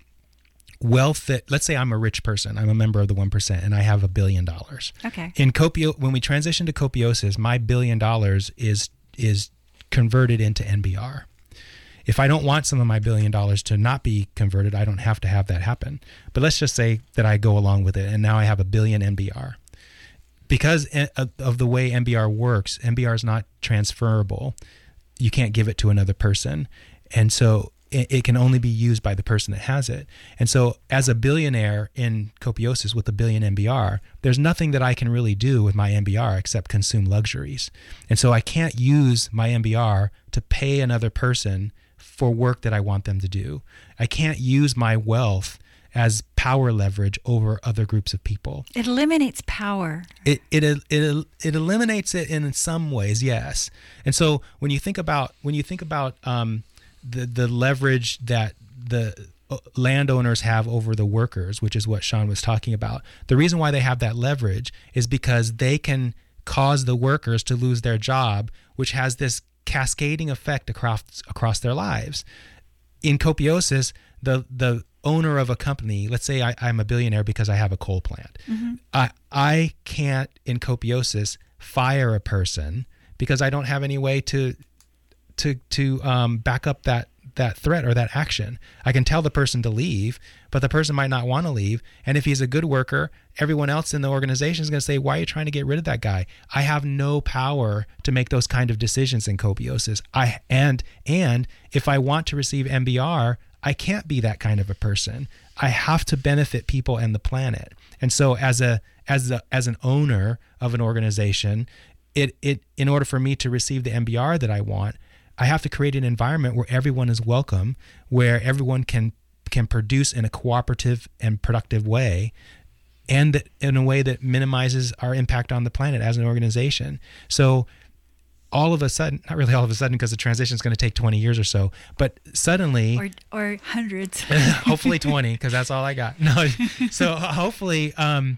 wealth that, let's say I'm a rich person, I'm a member of the one percent, and I have a billion dollars. Okay. In Copio, when we transition to Copiosis, my billion dollars is is converted into N B R. If I don't want some of my billion dollars to not be converted, I don't have to have that happen. But let's just say that I go along with it, and now I have a billion N B R. Because of the way N B R works, N B R is not transferable. You can't give it to another person. And so it can only be used by the person that has it. And so as a billionaire in Copiosis with a billion N B R, there's nothing that I can really do with my N B R except consume luxuries. And so I can't use my N B R to pay another person for work that I want them to do. I can't use my wealth as power leverage over other groups of people. It eliminates power. It it it it eliminates it in some ways, yes. And so when you think about when you think about um, the the leverage that the landowners have over the workers, which is what Sean was talking about, the reason why they have that leverage is because they can cause the workers to lose their job, which has this cascading effect across across their lives. In Copiosis, the the owner of a company, let's say I, I'm a billionaire because I have a coal plant. Mm-hmm. I I can't in Copiosis fire a person because I don't have any way to to to um, back up that that threat or that action. I can tell the person to leave, but the person might not want to leave. And if he's a good worker, everyone else in the organization is going to say, why are you trying to get rid of that guy? I have no power to make those kind of decisions in Copiosis. I and and if I want to receive N B R, I can't be that kind of a person. I have to benefit people and the planet. And so as a as a as an owner of an organization, it it in order for me to receive the N B R that I want, I have to create an environment where everyone is welcome, where everyone can can produce in a cooperative and productive way, and that in a way that minimizes our impact on the planet as an organization. So all of a sudden, not really all of a sudden, because the transition is going to take twenty years or so, but suddenly, or or hundreds, hopefully twenty, because that's all I got. No, so hopefully, um,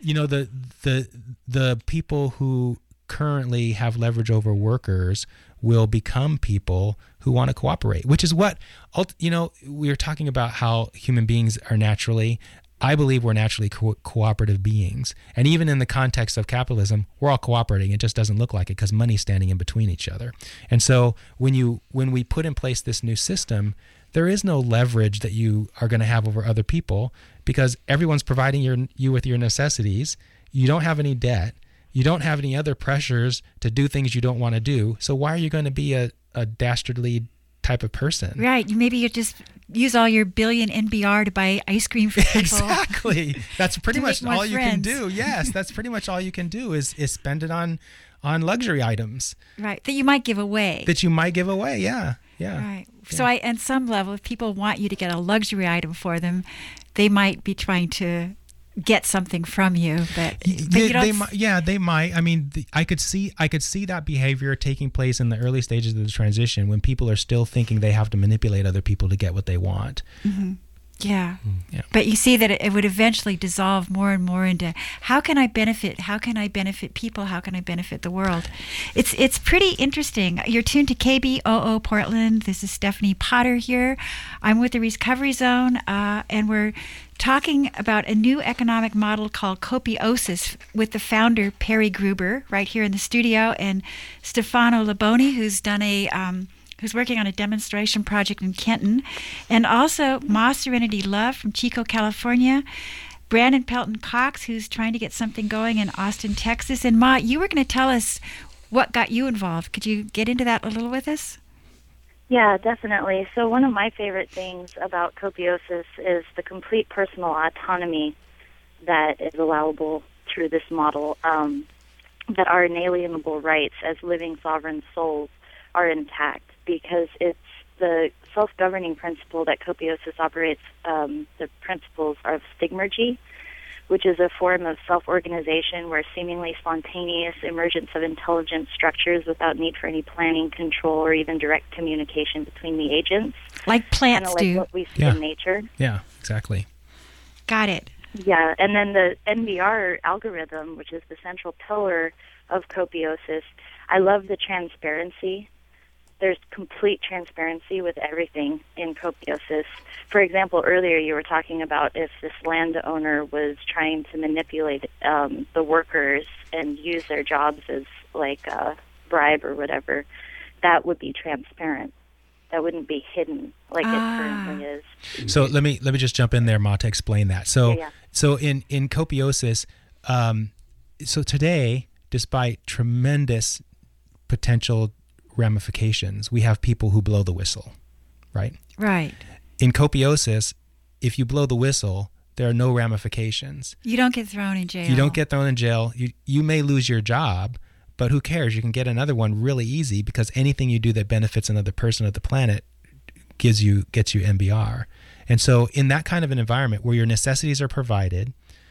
you know, the the the people who currently have leverage over workers will become people who want to cooperate, which is what, you know, we were talking about how human beings are naturally, I believe we're naturally co- cooperative beings. And even in the context of capitalism, we're all cooperating. It just doesn't look like it because money's standing in between each other. And so when you when we put in place this new system, there is no leverage that you are going to have over other people because everyone's providing your, you with your necessities. You don't have any debt. You don't have any other pressures to do things you don't want to do. So why are you going to be a, a dastardly type of person? Right. Maybe you just use all your billion N B R to buy ice cream for people. Exactly. That's pretty much all friends. you can do. Yes, that's pretty much all you can do is is spend it on on luxury items. Right. That you might give away. That you might give away. Yeah. Yeah. Right. Yeah. So I, at some level, if people want you to get a luxury item for them, they might be trying to get something from you, but, but they, you don't they might, yeah, they might. I mean, the, I could see, I could see that behavior taking place in the early stages of the transition when people are still thinking they have to manipulate other people to get what they want. Mm-hmm. Yeah. yeah. But you see that it, it would eventually dissolve more and more into how can I benefit? How can I benefit people? How can I benefit the world? It's it's pretty interesting. You're tuned to K B O O Portland. This is Stephanie Potter here. I'm with the Recovery Zone, uh, and we're talking about a new economic model called Copiosis with the founder, Perry Gruber, right here in the studio, and Stefano Laboni, who's done a... Um, who's working on a demonstration project in Kenton, and also Ma Serenity Love from Chico, California, Brandon Pelton Cox, who's trying to get something going in Austin, Texas. And Ma, you were going to tell us what got you involved. Could you get into that a little with us? Yeah, definitely. So one of my favorite things about Copiosis is the complete personal autonomy that is allowable through this model, um, that our inalienable rights as living sovereign souls are intact, because it's the self-governing principle that Copiosis operates. Um, the principles are of stigmergy, which is a form of self-organization where seemingly spontaneous emergence of intelligent structures without need for any planning, control, or even direct communication between the agents. Like plants like do. What we see yeah. in nature. Yeah, exactly. Got it. Yeah, and then the N B R algorithm, which is the central pillar of Copiosis, I love the transparency. There's complete transparency with everything in Copiosis. For example, earlier you were talking about if this landowner was trying to manipulate um, the workers and use their jobs as like a bribe or whatever, that would be transparent. That wouldn't be hidden like ah. it currently is. So let me let me just jump in there, Ma, to explain that. So yeah, yeah. so in in Copiosis, um, so today, despite tremendous potential ramifications, we have people who blow the whistle, right? Right. In Copiosis, if you blow the whistle, there are no ramifications. You don't get thrown in jail. You don't get thrown in jail. You you may lose your job, but who cares? You can get another one really easy because anything you do that benefits another person of the planet gives you gets you N B R. And so in that kind of an environment where your necessities are provided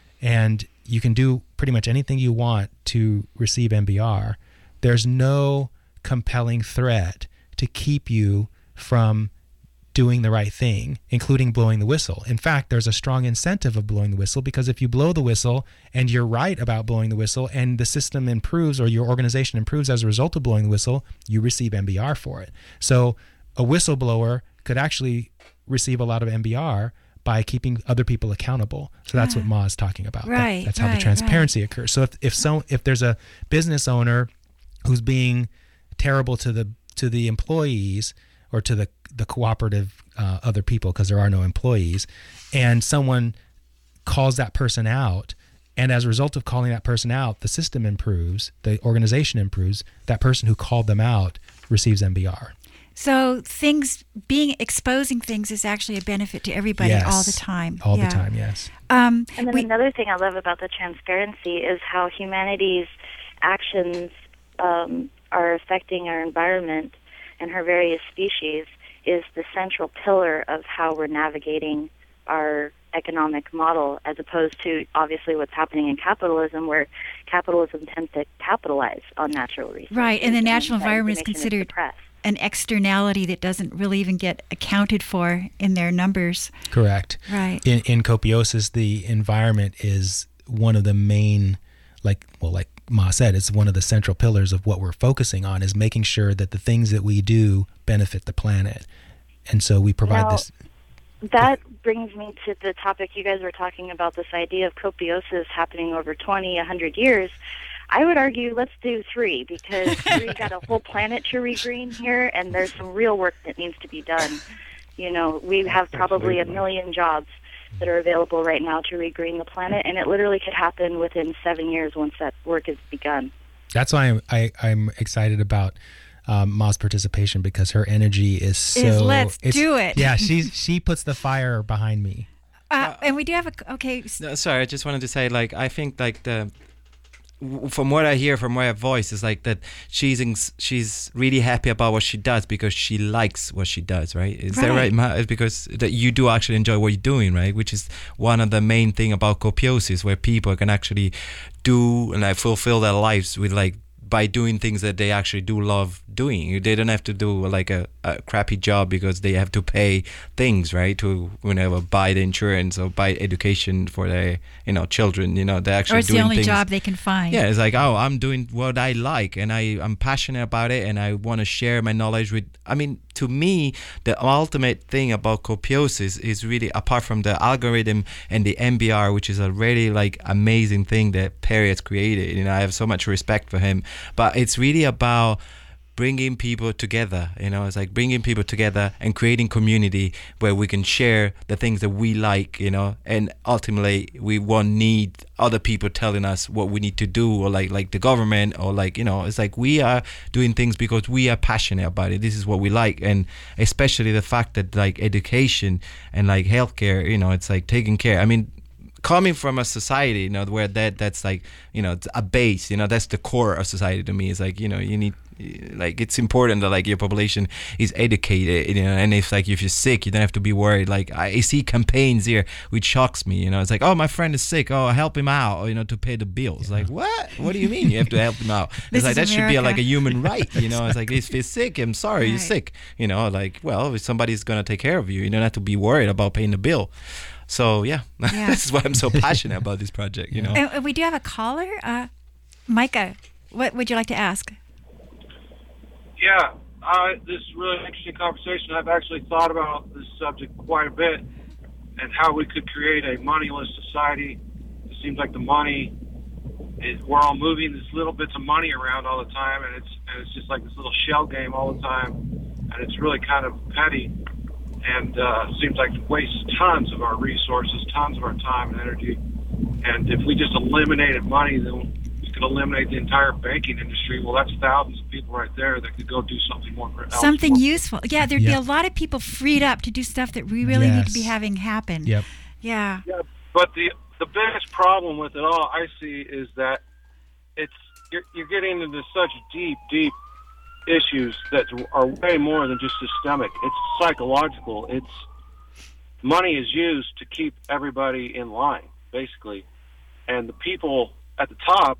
and you can do pretty much anything you want to receive N B R, there's no compelling threat to keep you from doing the right thing, including blowing the whistle. In fact, there's a strong incentive of blowing the whistle because if you blow the whistle and you're right about blowing the whistle and the system improves or your organization improves as a result of blowing the whistle, you receive N B R for it. So a whistleblower could actually receive a lot of N B R by keeping other people accountable. So that's yeah. what Ma is talking about. Right, that, that's how right, the transparency right. occurs. So if if so if there's a business owner who's being terrible to the to the employees or to the the cooperative uh, other people, because there are no employees, and someone calls that person out, and as a result of calling that person out, the system improves, the organization improves, that person who called them out receives N B R. So things being exposing things is actually a benefit to everybody yes. all the time. All yeah. the time, yes. Um, and then we, another thing I love about the transparency is how humanity's actions um, are affecting our environment and her various species is the central pillar of how we're navigating our economic model, as opposed to obviously what's happening in capitalism, where capitalism tends to capitalize on natural resources. Right, and the natural and environment is considered an externality that doesn't really even get accounted for in their numbers. Correct. Right. In in Copiosis, the environment is one of the main, like, well, like Ma said, it's one of the central pillars of what we're focusing on, is making sure that the things that we do benefit the planet. And so we provide now, this. That brings me to the topic you guys were talking about, this idea of copiosis happening over twenty, one hundred years. I would argue let's do three, because we got a whole planet to regreen here, and there's some real work that needs to be done. You know, we have probably a million jobs that are available right now to regreen the planet, and it literally could happen within seven years once that work is begun. That's why I'm, I, I'm excited about um, Ma's participation, because her energy is so. Is let's it's, do it. Yeah, she's she puts the fire behind me. Uh, and we do have a okay. No, sorry, I just wanted to say, like, I think like the. From what I hear from her voice is like that she's in, she's really happy about what she does because she likes what she does, right? Is right. that right, Ma? It's because that you do actually enjoy what you're doing, right? Which is one of the main thing about copiosis, where people can actually do and like fulfill their lives with like by doing things that they actually do love doing. They don't have to do like a, a crappy job because they have to pay things, right? To whenever buy the insurance or buy education for their, you know, children. You know, they're actually or it's doing the only things. job they can find. Yeah, it's like, oh, I'm doing what I like, and I I'm passionate about it, and I want to share my knowledge with. I mean, to me, the ultimate thing about copiosis is really, apart from the algorithm and the M B R, which is a really like amazing thing that Perry has created. You know, I have so much respect for him. But it's really about bringing people together. You know, it's like bringing people together and creating community where we can share the things that we like, you know, and ultimately we won't need other people telling us what we need to do, or like like the government, or like, you know, it's like we are doing things because we are passionate about it. This is what we like. And especially the fact that like education and like healthcare, you know, it's like taking care. I mean, coming from a society, you know, where that that's like, you know, a base, you know, that's the core of society to me. It's like, you know, you need, like, it's important that like your population is educated, you know, and if like if you're sick, you don't have to be worried. Like I see campaigns here which shocks me, you know, it's like, oh, my friend is sick, oh, help him out, or, you know, to pay the bills. Like, what? What do you mean you have to help him out? It's like that should be a, like a human right, you know. It's like, if you're sick, I'm sorry, right. You're sick, you know, like, well, if somebody's gonna take care of you, you don't have to be worried about paying the bill. So yeah, yeah. This is why I'm so passionate about this project, you know. And we do have a caller, uh, Micah. What would you like to ask? Yeah, uh, this is a really interesting conversation. I've actually thought about this subject quite a bit, and how we could create a moneyless society. It seems like the money is, we're all moving these little bits of money around all the time, and it's and it's just like this little shell game all the time, and it's really kind of petty. And uh, seems like it wastes tons of our resources, tons of our time and energy. And if we just eliminated money, then we could eliminate the entire banking industry. Well, that's thousands of people right there that could go do something more. Something more. useful. Yeah, there'd Yep. be a lot of people freed up to do stuff that we really Yes. need to be having happen. Yep. Yeah. Yeah, but the the biggest problem with it all, I see, is that it's you're, you're getting into such deep, deep issues that are way more than just systemic. It's psychological. It's money is used to keep everybody in line, basically, and the people at the top,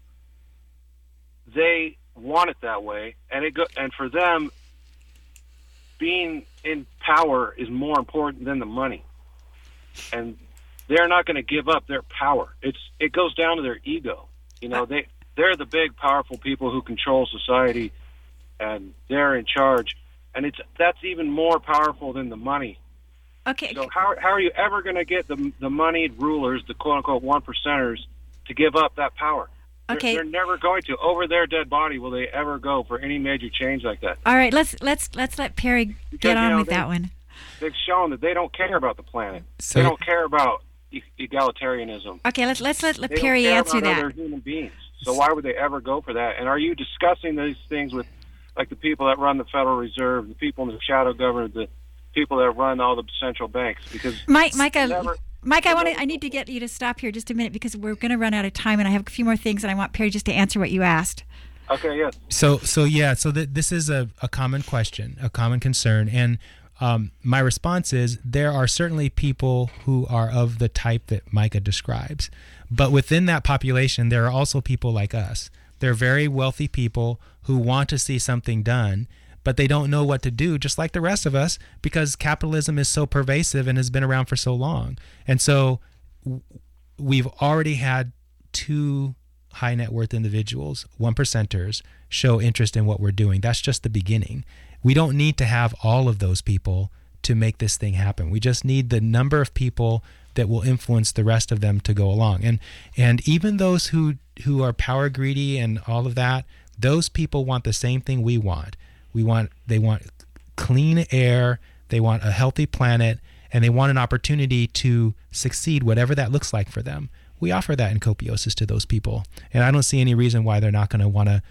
they want it that way, and it go, and for them, being in power is more important than the money, and they're not going to give up their power. It's it goes down to their ego. You know, they they're the big, powerful people who control society, and they're in charge, and it's that's even more powerful than the money. Okay. So how how are you ever going to get the the moneyed rulers, the quote unquote one percenters, to give up that power? Okay. They're, they're never going to. Over their dead body, will they ever go for any major change like that? All right. Let's let's let's let Perry Because, get on you know, with they, that one. They've shown that they don't care about the planet. So- they don't care about e- egalitarianism. Okay. Let's let's let, let They don't Perry care answer about that. other human beings. So why would they ever go for that? And are you discussing these things with, like, the people that run the Federal Reserve, the people in the shadow government, the people that run all the central banks? Because Mike, Micah, never, Mike, I want to. I need to get you to stop here just a minute because we're going to run out of time, and I have a few more things, and I want Perry just to answer what you asked. Okay. Yes. So, so yeah, so th- this is a, a common question, a common concern. And um, my response is there are certainly people who are of the type that Micah describes. But within that population, there are also people like us. They're very wealthy people who want to see something done, but they don't know what to do, just like the rest of us, because capitalism is so pervasive and has been around for so long. And so we've already had two high net worth individuals, one percenters, show interest in what we're doing. That's just the beginning. We don't need to have all of those people to make this thing happen. We just need the number of people that will influence the rest of them to go along. And and even those who who are power greedy and all of that, those people want the same thing we want. We want they want clean air, they want a healthy planet, and they want an opportunity to succeed, whatever that looks like for them. We offer that in Copiosis to those people. And I don't see any reason why they're not going to want to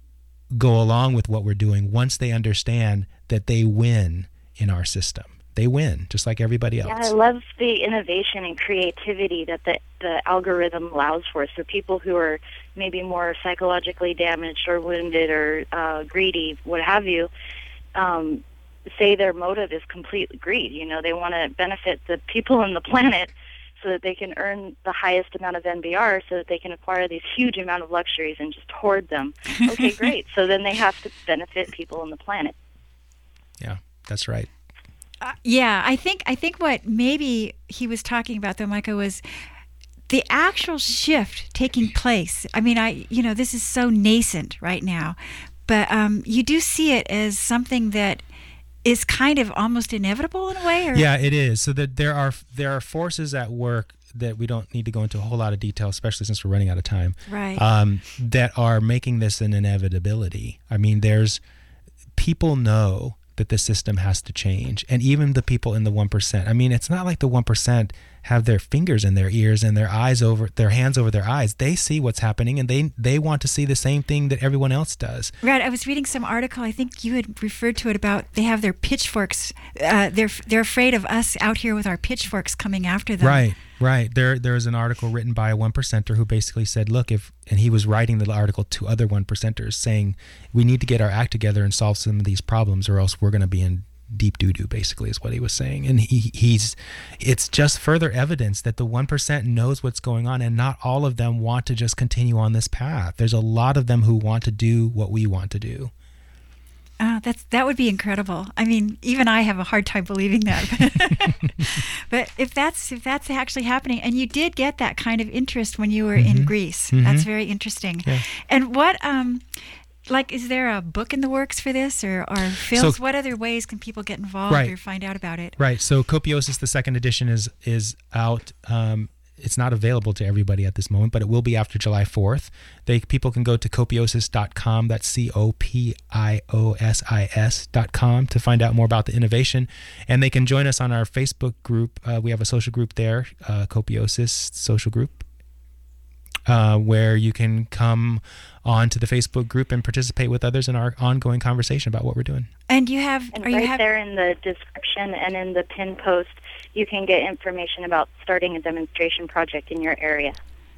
go along with what we're doing once they understand that they win in our system. They win, just like everybody else. Yeah, I love the innovation and creativity that the, the algorithm allows for. So people who are maybe more psychologically damaged or wounded or uh, greedy, what have you, um, say their motive is complete greed. You know, they want to benefit the people on the planet so that they can earn the highest amount of N B R so that they can acquire these huge amount of luxuries and just hoard them. Okay, great. So then they have to benefit people on the planet. Yeah, that's right. Uh, yeah, I think I think what maybe he was talking about though, Micah, was the actual shift taking place. I mean, I you know this is so nascent right now, but um, you do see it as something that is kind of almost inevitable in a way. Or? Yeah, it is. So that there are there are forces at work that we don't need to go into a whole lot of detail, especially since we're running out of time. Right. Um, that are making this an inevitability. I mean, there's people know that the system has to change, and even the people in the one percent. I mean, it's not like the one percent have their fingers in their ears and their eyes over their hands over their eyes. They see what's happening, and they they want to see the same thing that everyone else does. Right. I was reading some article. I think you had referred to it about they have their pitchforks. Uh, they're they're afraid of us out here with our pitchforks coming after them. Right. Right. There there was an article written by a one percenter who basically said, look, if and he was writing the article to other one percenters saying we need to get our act together and solve some of these problems, or else we're going to be in deep doo-doo, basically, is what he was saying. And he he's it's just further evidence that the one percent knows what's going on, and not all of them want to just continue on this path. There's a lot of them who want to do what we want to do. Oh, that's that would be incredible. I mean, even I have a hard time believing that. But if that's if that's actually happening, and you did get that kind of interest when you were Mm-hmm. in Greece, Mm-hmm. that's very interesting. Yeah. And what, um, like, is there a book in the works for this, or or films? So- what other ways can people get involved Right. or find out about it? Right. So Copiosis, the second edition, is is out. Um, it's not available to everybody at this moment, but it will be after July fourth. They people can go to copiosis dot com. That's C O P I O S I S dot com to find out more about the innovation. And they can join us on our Facebook group. Uh, we have a social group there, uh, Copiosis Social Group, uh, where you can come on to the Facebook group and participate with others in our ongoing conversation about what we're doing. And you have, And are right you have, there in the description and in the pin post, you can get information about starting a demonstration project in your area.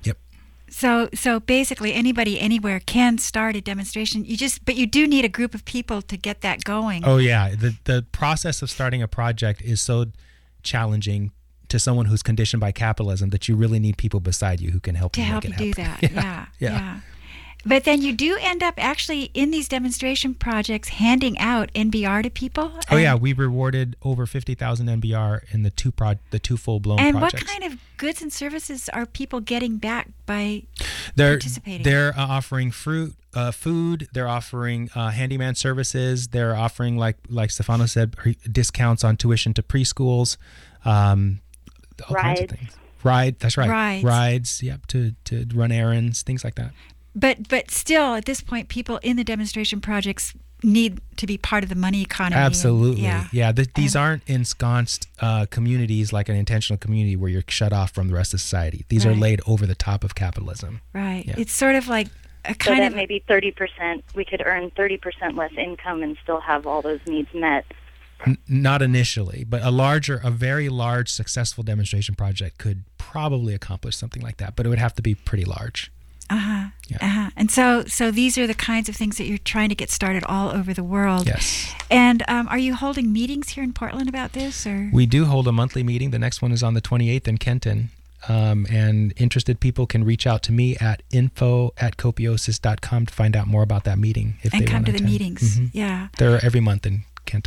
So, so basically, anybody anywhere can start a demonstration. You just, but you do need a group of people to get that going. Oh yeah, the the process of starting a project is so challenging to someone who's conditioned by capitalism that you really need people beside you who can help to you help make you it do happen. that. Yeah, yeah. yeah. But then you do end up actually in these demonstration projects handing out N B R to people. Oh yeah, we rewarded over fifty thousand N B R in the two pro the two full blown And projects. what kind of goods and services are people getting back by They're participating? they're uh, offering fruit, uh, food. They're offering uh, handyman services. They're offering, like like Stefano said, discounts on tuition to preschools. Um, all Rides. kinds of things. Ride. That's right. Rides. Rides. Yep. To to run errands, things like that. But but still, at this point, people in the demonstration projects need to be part of the money economy. and- Absolutely. yeah. Yeah. th- these aren't ensconced uh, communities like an intentional community where you're shut off from the rest of society. These are Right. laid over the top of capitalism. Right. Yeah. It's sort of like a So kind that of maybe thirty percent, we could earn thirty percent less income and still have all those needs met. N- not initially, but a larger, a very large, successful demonstration project could probably accomplish something like that, but it would have to be pretty large. Uh-huh. Yeah. Uh-huh. And so so these are the kinds of things that you're trying to get started all over the world. Yes. And um, are you holding meetings here in Portland about this, or? We do hold a monthly meeting. The next one is on the twenty-eighth in Kenton. Um, and interested people can reach out to me at info at copiosis dot com to find out more about that meeting if And they come want to the attend. meetings. Mhm. Yeah. They're every month in Kenton.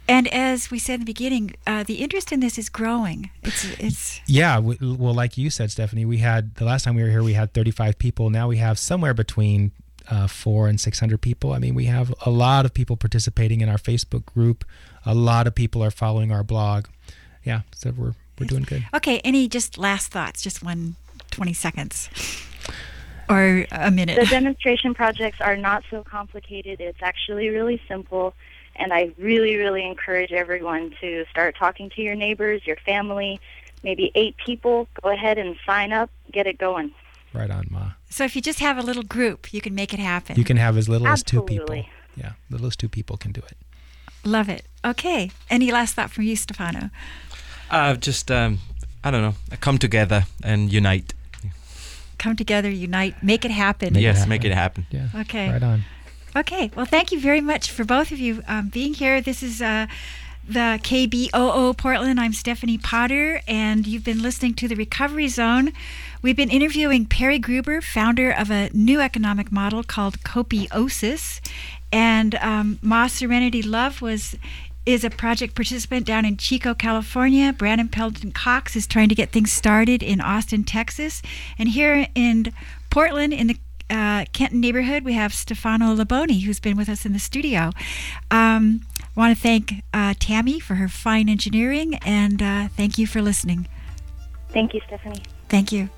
And as we said in the beginning, uh, the interest in this is growing. It's it's Yeah, we, well, like you said, Stephanie, we had the last time we were here, we had thirty-five people. Now we have somewhere between uh, four and six hundred people. I mean, we have a lot of people participating in our Facebook group. A lot of people are following our blog. Yeah, so we're we're doing good. Okay. Any just last thoughts? Just one twenty seconds. Or a minute. The demonstration projects are not so complicated. It's actually really simple. And I really, really encourage everyone to start talking to your neighbors, your family, maybe eight people. Go ahead and sign up. Get it going. Right on, Ma. So if you just have a little group, you can make it happen. You can have as little Absolutely. as two people. Yeah, little as two people can do it. Love it. Okay. Any last thought from you, Stefano? Uh, just, um, I don't know, come together and unite. Come together, unite, make it happen. Make yes, it happen. make it happen. Yeah. Okay. Right on. Okay. Well, thank you very much for both of you um, being here. This is uh, the K B O O Portland. I'm Stephanie Potter, and you've been listening to The Recovery Zone. We've been interviewing Perry Gruber, founder of a new economic model called Copiosis, and um, Ma Serenity Love was is a project participant down in Chico, California. Brandon Pelton Cox is trying to get things started in Austin, Texas. And here in Portland, in the uh, Kenton neighborhood, we have Stefano Laboni, who's been with us in the studio. Um, I want to thank uh, Tammy for her fine engineering, and uh, thank you for listening. Thank you, Stephanie. Thank you.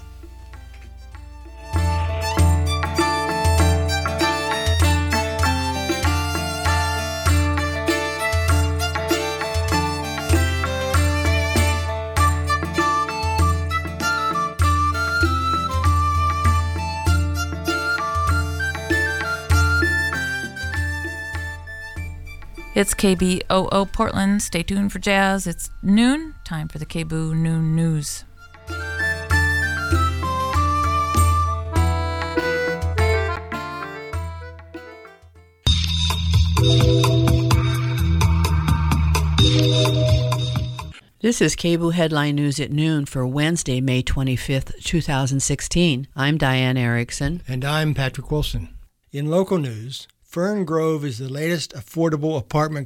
It's K B O O Portland. Stay tuned for jazz. It's noon. Time for the K B O O Noon News. This is K B O O Headline News at noon for Wednesday, May twenty-fifth, two thousand sixteen. I'm Diane Erickson. And I'm Patrick Wilson. In local news, Fern Grove is the latest affordable apartment